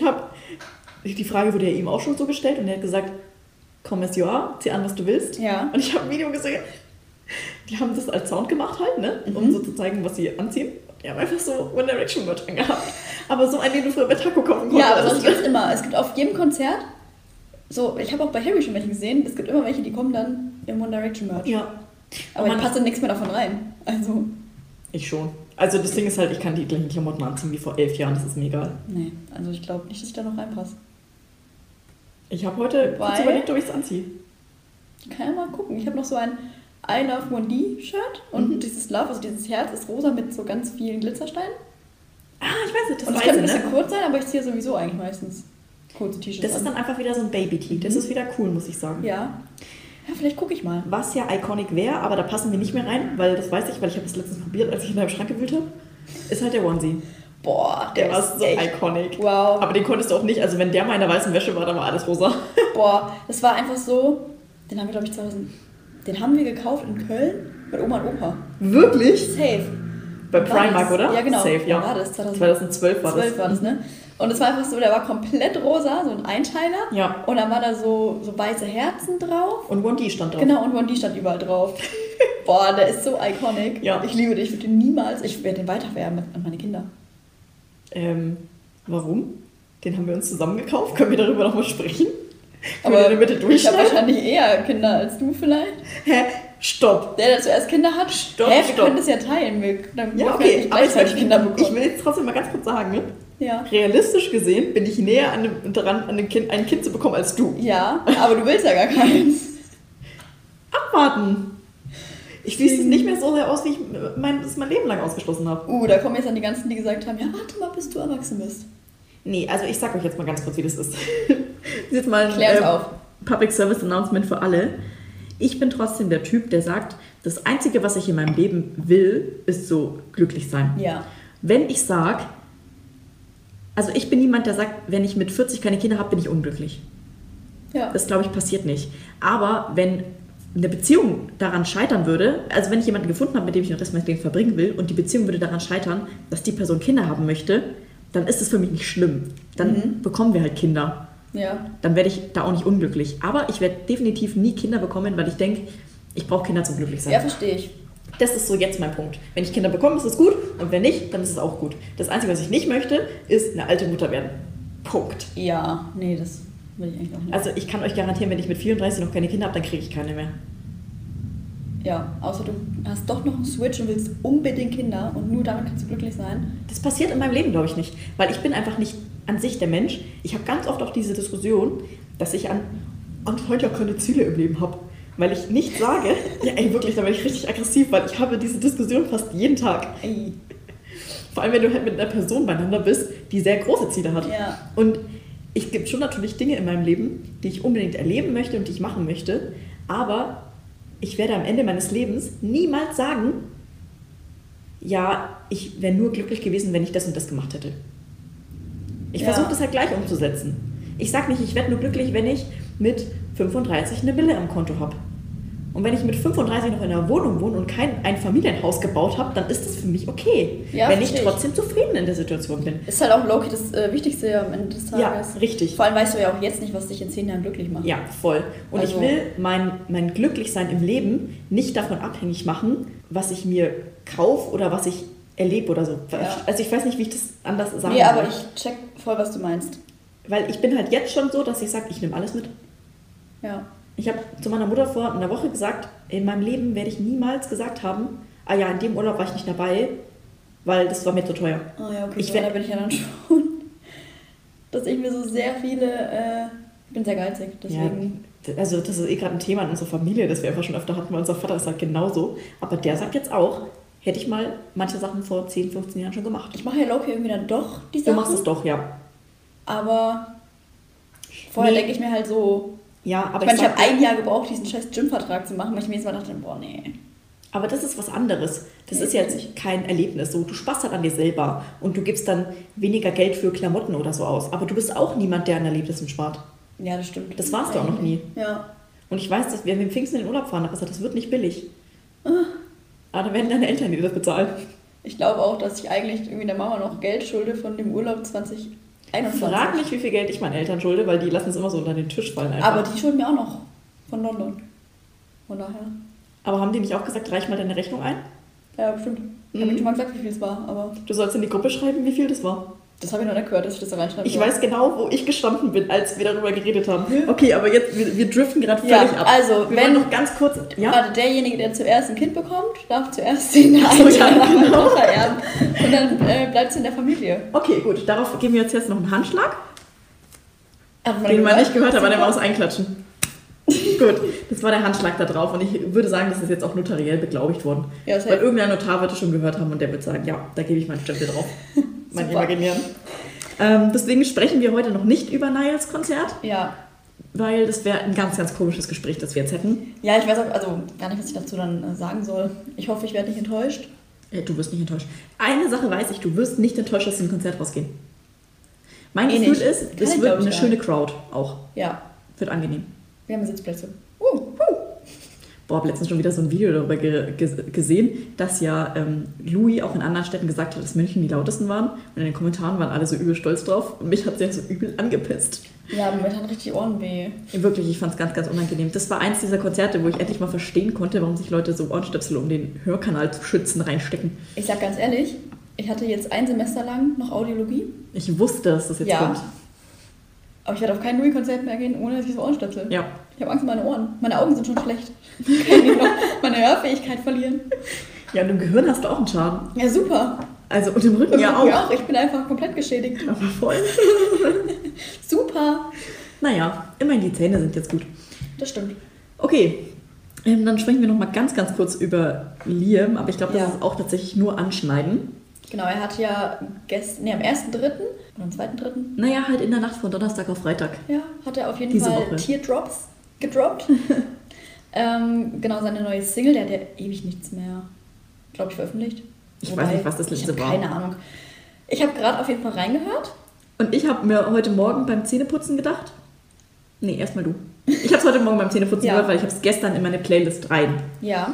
Die Frage wurde ja ihm auch schon so gestellt und er hat gesagt, komm as you are, zieh an, was du willst. Ja. Und ich habe ein Video gesehen, die haben das als Sound gemacht halt, ne? Um so zu zeigen, was sie anziehen. Die haben einfach so One Direction Merch angehabt. Aber so einen, den du früher bei Taco kaufen konntest. Ja, aber das gibt's immer. Es gibt auf jedem Konzert, so, ich habe auch bei Harry schon welche gesehen, es gibt immer welche, die kommen dann im One Direction Merch. Ja. Aber Und ich passe nichts mehr davon rein. Also, Ich schon. Also das Ding ist halt, ich kann die gleichen Klamotten anziehen wie vor 11 Jahren, das ist mir egal. nee. Also ich glaube nicht, dass ich da noch reinpasse. Ich habe heute kurz Weil- überlegt, ob ich es anziehe. Kann ja mal gucken. Ich habe noch so ein I Love 1D-Shirt und dieses Love, also dieses Herz ist rosa mit so ganz vielen Glitzersteinen. Ah, ich weiß nicht, das Und es weiß könnte ein ich, bisschen ne? kurz sein, aber ich ziehe sowieso eigentlich meistens kurze T-Shirts Das ist an. dann einfach wieder so ein Baby-Tee. Das ist wieder cool, muss ich sagen. Ja. Ja, vielleicht gucke ich mal. Was ja iconic wäre, aber da passen wir nicht mehr rein, weil das weiß ich, weil ich habe es letztens probiert, als ich in deinem Schrank gewühlt habe, ist halt der Onesie. Boah, Der war ist so echt. iconic. Wow. Aber den konntest du auch nicht, also wenn der mal in der weißen Wäsche war, dann war alles rosa. Boah, das war einfach so. Den haben wir, glaube ich, 2000. Den haben wir gekauft in Köln mit Oma und Opa. Wirklich? Safe. Bei War Primark, das? oder? Ja, genau. Safe, ja. Wann war das? 2012 war das. 12 war das, ne? Und es war einfach so, der war komplett rosa, so ein Einteiler. Ja. Und dann war da so weiße Herzen drauf. Und 1D stand drauf. Genau, und One D stand überall drauf. Boah, der ist so iconic. Ja. Ich liebe den, ich würde den niemals, ich werde den weiterwerben an meine Kinder. Warum? Den haben wir uns zusammen gekauft. Können wir darüber nochmal sprechen? Können wir Aber den in der Mitte ich habe durchschneiden? wahrscheinlich eher Kinder als du vielleicht. Hä? Stopp. Der zuerst Kinder hat. Stopp, Wir stopp. können das ja teilen. Dann Ja, dürfen wir okay. nicht gleichzeitig Kinder bekommen. Ich will jetzt trotzdem mal ganz kurz sagen, ne? Ja. Realistisch gesehen bin ich näher daran, ein Kind zu bekommen als du. Ja, aber du willst ja gar keins. Abwarten. Ich schließe es nicht mehr so sehr aus, wie ich das mein Leben lang ausgeschlossen habe. Da kommen jetzt dann die ganzen, die gesagt haben, ja, warte mal, bis du erwachsen bist. Nee, also ich sag euch jetzt mal ganz kurz, wie das ist. Das ist jetzt mal Klär uns auf. Public Service Announcement für alle. Ich bin trotzdem der Typ, der sagt, das Einzige, was ich in meinem Leben will, ist so glücklich sein. Ja. Wenn ich sage, also ich bin niemand, der sagt, wenn ich mit 40 keine Kinder habe, bin ich unglücklich. Ja. Das, glaube ich, passiert nicht. Aber wenn eine Beziehung daran scheitern würde, also wenn ich jemanden gefunden habe, mit dem ich den Rest meines Lebens verbringen will und die Beziehung würde daran scheitern, dass die Person Kinder haben möchte, dann ist es für mich nicht schlimm. Dann bekommen wir halt Kinder. Ja. Dann werde ich da auch nicht unglücklich. Aber ich werde definitiv nie Kinder bekommen, weil ich denke, ich brauche Kinder zum Glücklichsein. Ja, verstehe ich. Das ist so jetzt mein Punkt. Wenn ich Kinder bekomme, ist es gut. Und wenn nicht, dann ist es auch gut. Das Einzige, was ich nicht möchte, ist eine alte Mutter werden. Punkt. Ja, nee, das will ich eigentlich auch nicht. Also ich kann euch garantieren, wenn ich mit 34 noch keine Kinder habe, dann kriege ich keine mehr. Ja, außer du hast doch noch einen Switch und willst unbedingt Kinder und nur damit kannst du glücklich sein. Das passiert in meinem Leben, glaube ich, nicht. Weil ich bin einfach nicht an sich der Mensch. Ich habe ganz oft auch diese Diskussion, dass ich anscheinend ja keine Ziele im Leben habe. Weil ich nicht sage, ja ey, wirklich, da bin ich richtig aggressiv, weil ich habe diese Diskussion fast jeden Tag. Ey. Vor allem, wenn du halt mit einer Person beieinander bist, die sehr große Ziele hat. Ja. Und es gibt schon natürlich Dinge in meinem Leben, die ich unbedingt erleben möchte und die ich machen möchte. Aber ich werde am Ende meines Lebens niemals sagen, ja, ich wäre nur glücklich gewesen, wenn ich das und das gemacht hätte. Ich Ja. versuche das halt gleich umzusetzen. Ich sage nicht, ich werde nur glücklich, wenn ich mit 35 eine Villa am Konto habe. Und wenn ich mit 35 noch in einer Wohnung wohne und kein Einfamilienhaus gebaut habe, dann ist das für mich okay. Ja, wenn ich verstehe ich. trotzdem zufrieden in der Situation bin. Ist halt auch Loki das Wichtigste am Ende des Ja, Tages. richtig. Vor allem weißt du ja auch jetzt nicht, was dich in 10 Jahren glücklich macht. Ja, voll. Und Also- ich will mein Glücklichsein im Leben nicht davon abhängig machen, was ich mir kaufe oder was ich erlebe oder so. Ja. Also ich weiß nicht, wie ich das anders sagen Nee, soll. aber ich check voll, was du meinst. Weil ich bin halt jetzt schon so, dass ich sage, ich nehme alles mit. Ja. Ich habe zu meiner Mutter vor einer Woche gesagt, in meinem Leben werde ich niemals gesagt haben, ah ja, in dem Urlaub war ich nicht dabei, weil das war mir zu teuer. Oh ja, okay, Ich so werd- da bin ich ja dann schon. Dass ich mir so sehr viele, ich bin sehr geizig, deswegen. Ja, also das ist eh gerade ein Thema in unserer Familie, das wir einfach schon öfter hatten, weil unser Vater ist halt genauso. Aber der sagt jetzt auch, hätte ich mal manche Sachen vor 10, 15 Jahren schon gemacht. Ich mache ja Loki irgendwie dann doch die Du Sachen. machst es doch, ja. Aber vorher Nee. denke ich mir halt so, Ja, aber ich meine, ich sag habe ein Jahr gebraucht, diesen scheiß Gym-Vertrag zu machen, weil ich mir jetzt mal dachte, boah, nee. Aber das ist was anderes. Das Nee, ist jetzt kein Erlebnis. So, du sparst halt an dir selber und du gibst dann weniger Geld für Klamotten oder so aus. Aber du bist auch niemand, der an Erlebnissen spart. Ja, das stimmt. Das warst du auch noch nie. Ja. Und ich weiß, dass wir mit dem Pfingsten in den Urlaub fahren, aber das wird nicht billig. Aber dann werden deine Eltern dir das bezahlen. Ich glaube auch, dass ich eigentlich irgendwie der Mama noch Geld schulde von dem Urlaub 2021. Frag nicht, wie viel Geld ich meinen Eltern schulde, weil die lassen es immer so unter den Tisch fallen einfach. Aber die schulden mir auch noch von London. Von daher. Aber haben die nicht auch gesagt, reich mal deine Rechnung ein? Ja, bestimmt. Ich habe schon mal gesagt, wie viel es war, aber Du sollst in die Gruppe schreiben, wie viel das war. das habe ich noch nicht gehört, dass ich das da reinschreibe. Ich weiß genau, wo ich gestanden bin, als wir darüber geredet haben. Okay, aber jetzt, wir driften gerade völlig ab. Also, Wir wenn wollen noch ganz kurz... Ja? gerade derjenige, der zuerst ein Kind bekommt, darf zuerst den Ach so, ja, Eintrag genau. vererben. Und dann bleibt es in der Familie. Okay, gut. Darauf geben wir jetzt noch einen Handschlag, Hat den man nicht gehört hat, aber der war Maus einklatschen. Gut, das war der Handschlag da drauf und ich würde sagen, das ist jetzt auch notariell beglaubigt worden. Ja, das Weil heißt, irgendein Notar wird es schon gehört haben und der wird sagen, ja, da gebe ich meinen Stempel drauf. Mein Super. Imaginären. Deswegen sprechen wir heute noch nicht über Niles Konzert, ja. weil das wäre ein ganz, ganz komisches Gespräch, das wir jetzt hätten. Ja, ich weiß auch, also gar nicht, was ich dazu dann sagen soll. Ich hoffe, ich werde nicht enttäuscht. Du wirst nicht enttäuscht. Eine Sache weiß ich, du wirst nicht enttäuscht, dass sie im Konzert rausgehen. Mein Eh Gefühl nicht. ist, Kann es ich, wird glaub ich, eine ja. schöne Crowd auch. Ja, Wird angenehm. wir haben Sitzplätze. Boah, habe letztens schon wieder so ein Video darüber gesehen, dass ja Louis auch in anderen Städten gesagt hat, dass München die lautesten waren. Und in den Kommentaren waren alle so übel stolz drauf. Und mich hat es ja so übel angepisst. Ja, aber mir hat richtig die Ohren weh. Wirklich, ich fand es ganz, ganz unangenehm. Das war eins dieser Konzerte, wo ich endlich mal verstehen konnte, warum sich Leute so Ohrenstöpsel um den Hörkanal zu schützen reinstecken. Ich sag ganz ehrlich, ich hatte jetzt ein Semester lang noch Audiologie. Ich wusste, dass das jetzt Ja. kommt. Aber ich werde auf kein Louis-Konzert mehr gehen, ohne dass ich so Ohrenstöpsel. Ja. Ich habe Angst um meine Ohren. Meine Augen sind schon schlecht. Kann ich noch meine Hörfähigkeit verlieren. Ja, und im Gehirn hast du auch einen Schaden. Ja, super. Also, und im Rücken ja auch. Ich bin einfach komplett geschädigt. Aber voll. Super. Naja, immerhin die Zähne sind jetzt gut. Das stimmt. Okay, dann sprechen wir noch mal ganz, ganz kurz über Liam. Aber ich glaube, das Ja. ist auch tatsächlich nur anschneiden. Genau, er hat ja am 1.3. oder am 2.3. Naja, halt in der Nacht von Donnerstag auf Freitag. Ja, hat er auf jeden Diese Fall Woche. Teardrops gedroppt. Genau, seine neue Single, der hat ja ewig nichts mehr, glaube ich, veröffentlicht. Ich weiß nicht, was das letzte ich war. habe keine Ahnung. Ich habe gerade auf jeden Fall reingehört. Und ich habe mir heute Morgen beim Zähneputzen gedacht. Nee, erstmal du. Ich habe es heute Morgen beim Zähneputzen Ja. gehört, weil ich habe es gestern in meine Playlist rein. Ja.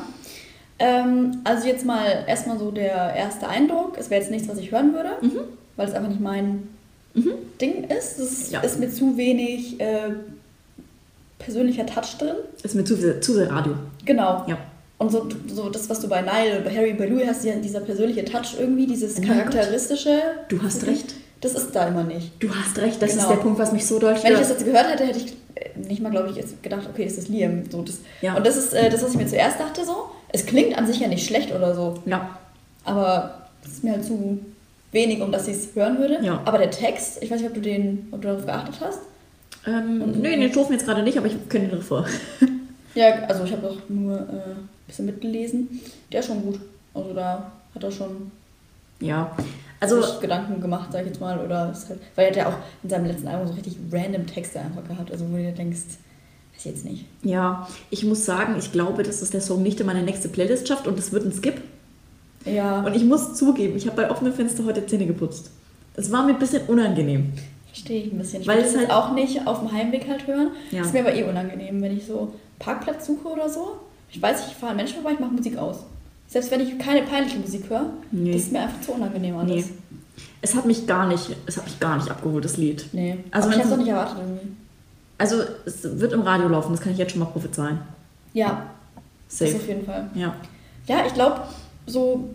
Also jetzt mal erstmal so der erste Eindruck. Es wäre jetzt nichts, was ich hören würde, weil es einfach nicht mein Ding ist. Es Ja. ist mir zu wenig persönlicher Touch drin. Ist mir zu sehr Radio. Genau. Ja. Und so das, was du bei Nile, bei Harry, bei Louis hast, dieser persönliche Touch irgendwie, dieses Oh mein charakteristische. Du hast recht. Das ist da immer nicht. Du hast recht. Das Genau. ist der Punkt, was mich so doll Wenn ich das stört. jetzt gehört hätte, hätte ich nicht mal, glaube ich, jetzt gedacht, okay, ist das Liam. So, das, Ja. Und das ist das, was ich mir zuerst dachte so. Es klingt an sich ja nicht schlecht oder so, Ja. aber es ist mir halt zu wenig, um dass ich es hören würde. Ja. Aber der Text, ich weiß nicht, ob du darauf geachtet hast. Nee, den stufen wir jetzt gerade nicht, aber ich kenne den vor. Ja, also ich habe auch nur ein bisschen mitgelesen. Der ist schon gut. Also da hat er schon Ja. Also, sich Gedanken gemacht, sag ich jetzt mal. Oder ist halt, weil er hat ja auch in seinem letzten Album so richtig random Texte einfach gehabt. Also wo du dir denkst, weiß ich jetzt nicht. ja, ich muss sagen, ich glaube, dass es der Song nicht in meine nächste Playlist schafft und es wird ein Skip. Ja, Und ich muss zugeben, ich habe bei offenem Fenster heute Zähne geputzt. Es war mir ein bisschen unangenehm. verstehe ich ein bisschen. Ich Weil will es das halt- auch nicht auf dem Heimweg halt hören. Ja. Ist mir aber unangenehm, wenn ich so Parkplatz suche oder so. Ich weiß, ich fahre an Menschen vorbei, ich mache Musik aus. Selbst wenn ich keine peinliche Musik höre, Nee. das ist mir einfach zu unangenehm alles. Nee. Es hat mich gar nicht abgeholt, das Lied. Nee. Also Aber ich wenn habe es so- auch nicht erwartet irgendwie. Also, es wird im Radio laufen, das kann ich jetzt schon mal prophezeien. Ja, das Safe. auf jeden Fall. Ja. Ja, ich glaube, so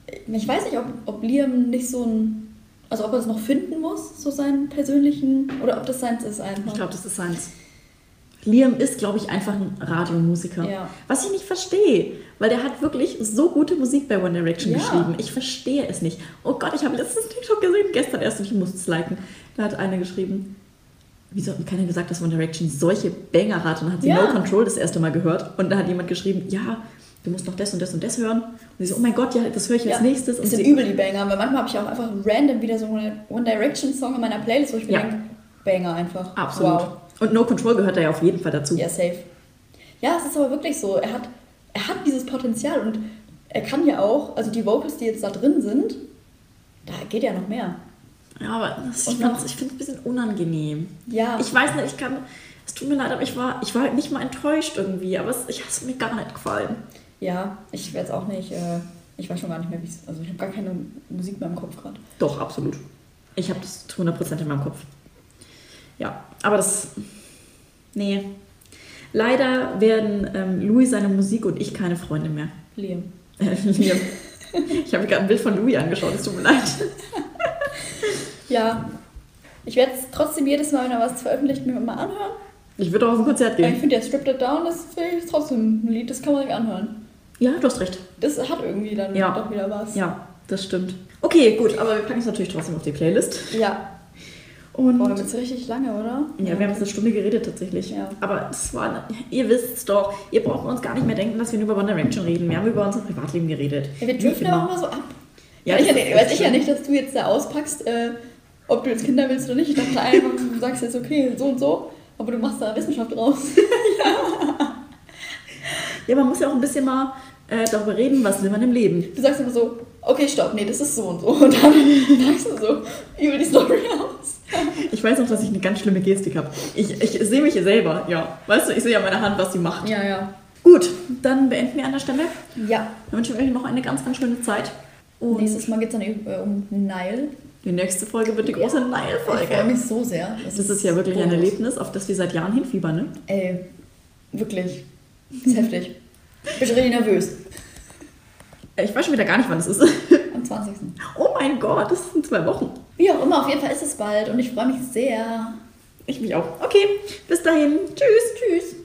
Ich weiß nicht, ob Liam nicht so ein... Also ob er es noch finden muss, so seinen persönlichen... Oder ob das seins ist einfach. Ich glaube, das ist seins. Liam ist, glaube ich, einfach ein Radiomusiker. Ja. Was ich nicht verstehe, weil der hat wirklich so gute Musik bei One Direction Ja. geschrieben. Ich verstehe es nicht. Oh Gott, ich habe letztens TikTok gesehen, gestern erst, und ich musste es liken. Da hat einer geschrieben, wieso hat mir keiner gesagt, dass One Direction solche Banger hat? Und dann hat sie Ja. No Control das erste Mal gehört. Und da hat jemand geschrieben, ja, du musst noch das und das und das hören. Und sie so, oh mein Gott, ja, das höre ich als nächstes. Und das sind sie, übel die Banger, aber manchmal habe ich auch einfach random wieder so einen One Direction Song in meiner Playlist, wo ich mir Ja. denke, Banger einfach. absolut. Wow. Und No Control gehört da ja auf jeden Fall dazu. Ja, safe. Ja, es ist aber wirklich so. Er hat dieses Potenzial und er kann ja auch, also die Vocals, die jetzt da drin sind, da geht ja noch mehr. Ja, aber ich Und finde noch- es ein bisschen unangenehm. Ja. Ich weiß nicht, es tut mir leid, aber ich war halt nicht mal enttäuscht irgendwie, aber es hat mir gar nicht gefallen. Ja, ich werde es auch nicht, ich weiß schon gar nicht mehr, wie es, also ich habe gar keine Musik mehr im Kopf gerade. Doch, absolut. Ich habe das zu 100% in meinem Kopf. Ja, aber nee. Leider werden Louis seine Musik und ich keine Freunde mehr. Liam. Liam. Ich habe mir gerade ein Bild von Louis angeschaut, es tut mir leid. Ja, ich werde es trotzdem jedes Mal, wenn er was veröffentlicht, mir mal anhören. Ich würde auch auf ein Konzert Aber ich gehen. finde ja Stripped It Down, das ist trotzdem ein Lied, das kann man sich anhören. Ja, du hast recht. Das hat irgendwie dann Ja. doch wieder was. Ja, das stimmt. Okay, gut, aber wir packen es natürlich trotzdem auf die Playlist. Ja. Und Boah, damit ist richtig lange, oder? ja, wir haben jetzt eine Stunde geredet tatsächlich. Ja. Aber es war, ihr wisst es doch, ihr braucht uns gar nicht mehr denken, dass wir nur über One Direction reden. Wir haben über unser Privatleben geredet. Ja, wir driften aber auch mal so ab. Ja, ich das weiß ist echt ich ja schlimm. nicht, dass du jetzt da auspackst, ob du jetzt Kinder willst oder nicht. Ich dachte einfach, du sagst jetzt, okay, so und so, aber du machst da Wissenschaft draus. Ja, man muss ja auch ein bisschen mal darüber reden, was will man im Leben. Du sagst immer so, okay, stopp, nee, das ist so und so. Und dann sagst du so über die Story aus. Ich weiß noch, dass ich eine ganz schlimme Gestik habe. Ich sehe mich selber, ja. Weißt du, ich sehe an meiner Hand, was sie macht. Ja, ja. Gut, dann beenden wir an der Stelle. Ja. Wir wünschen euch noch eine ganz, ganz schöne Zeit. Und Nächstes Mal geht es dann um Nile. die nächste Folge wird die große Ich freue Nile-Folge. mich so sehr. Das ist ja wirklich ein Erlebnis, auf das wir seit Jahren hinfiebern, ne? Ey, wirklich. Das ist heftig. Ich bin schon richtig nervös. Ich weiß schon wieder gar nicht, wann es ist. Am 20. Oh mein Gott, das sind 2 Wochen. Wie auch immer, auf jeden Fall ist es bald und ich freue mich sehr. Ich mich auch. Okay, bis dahin. Tschüss. Tschüss.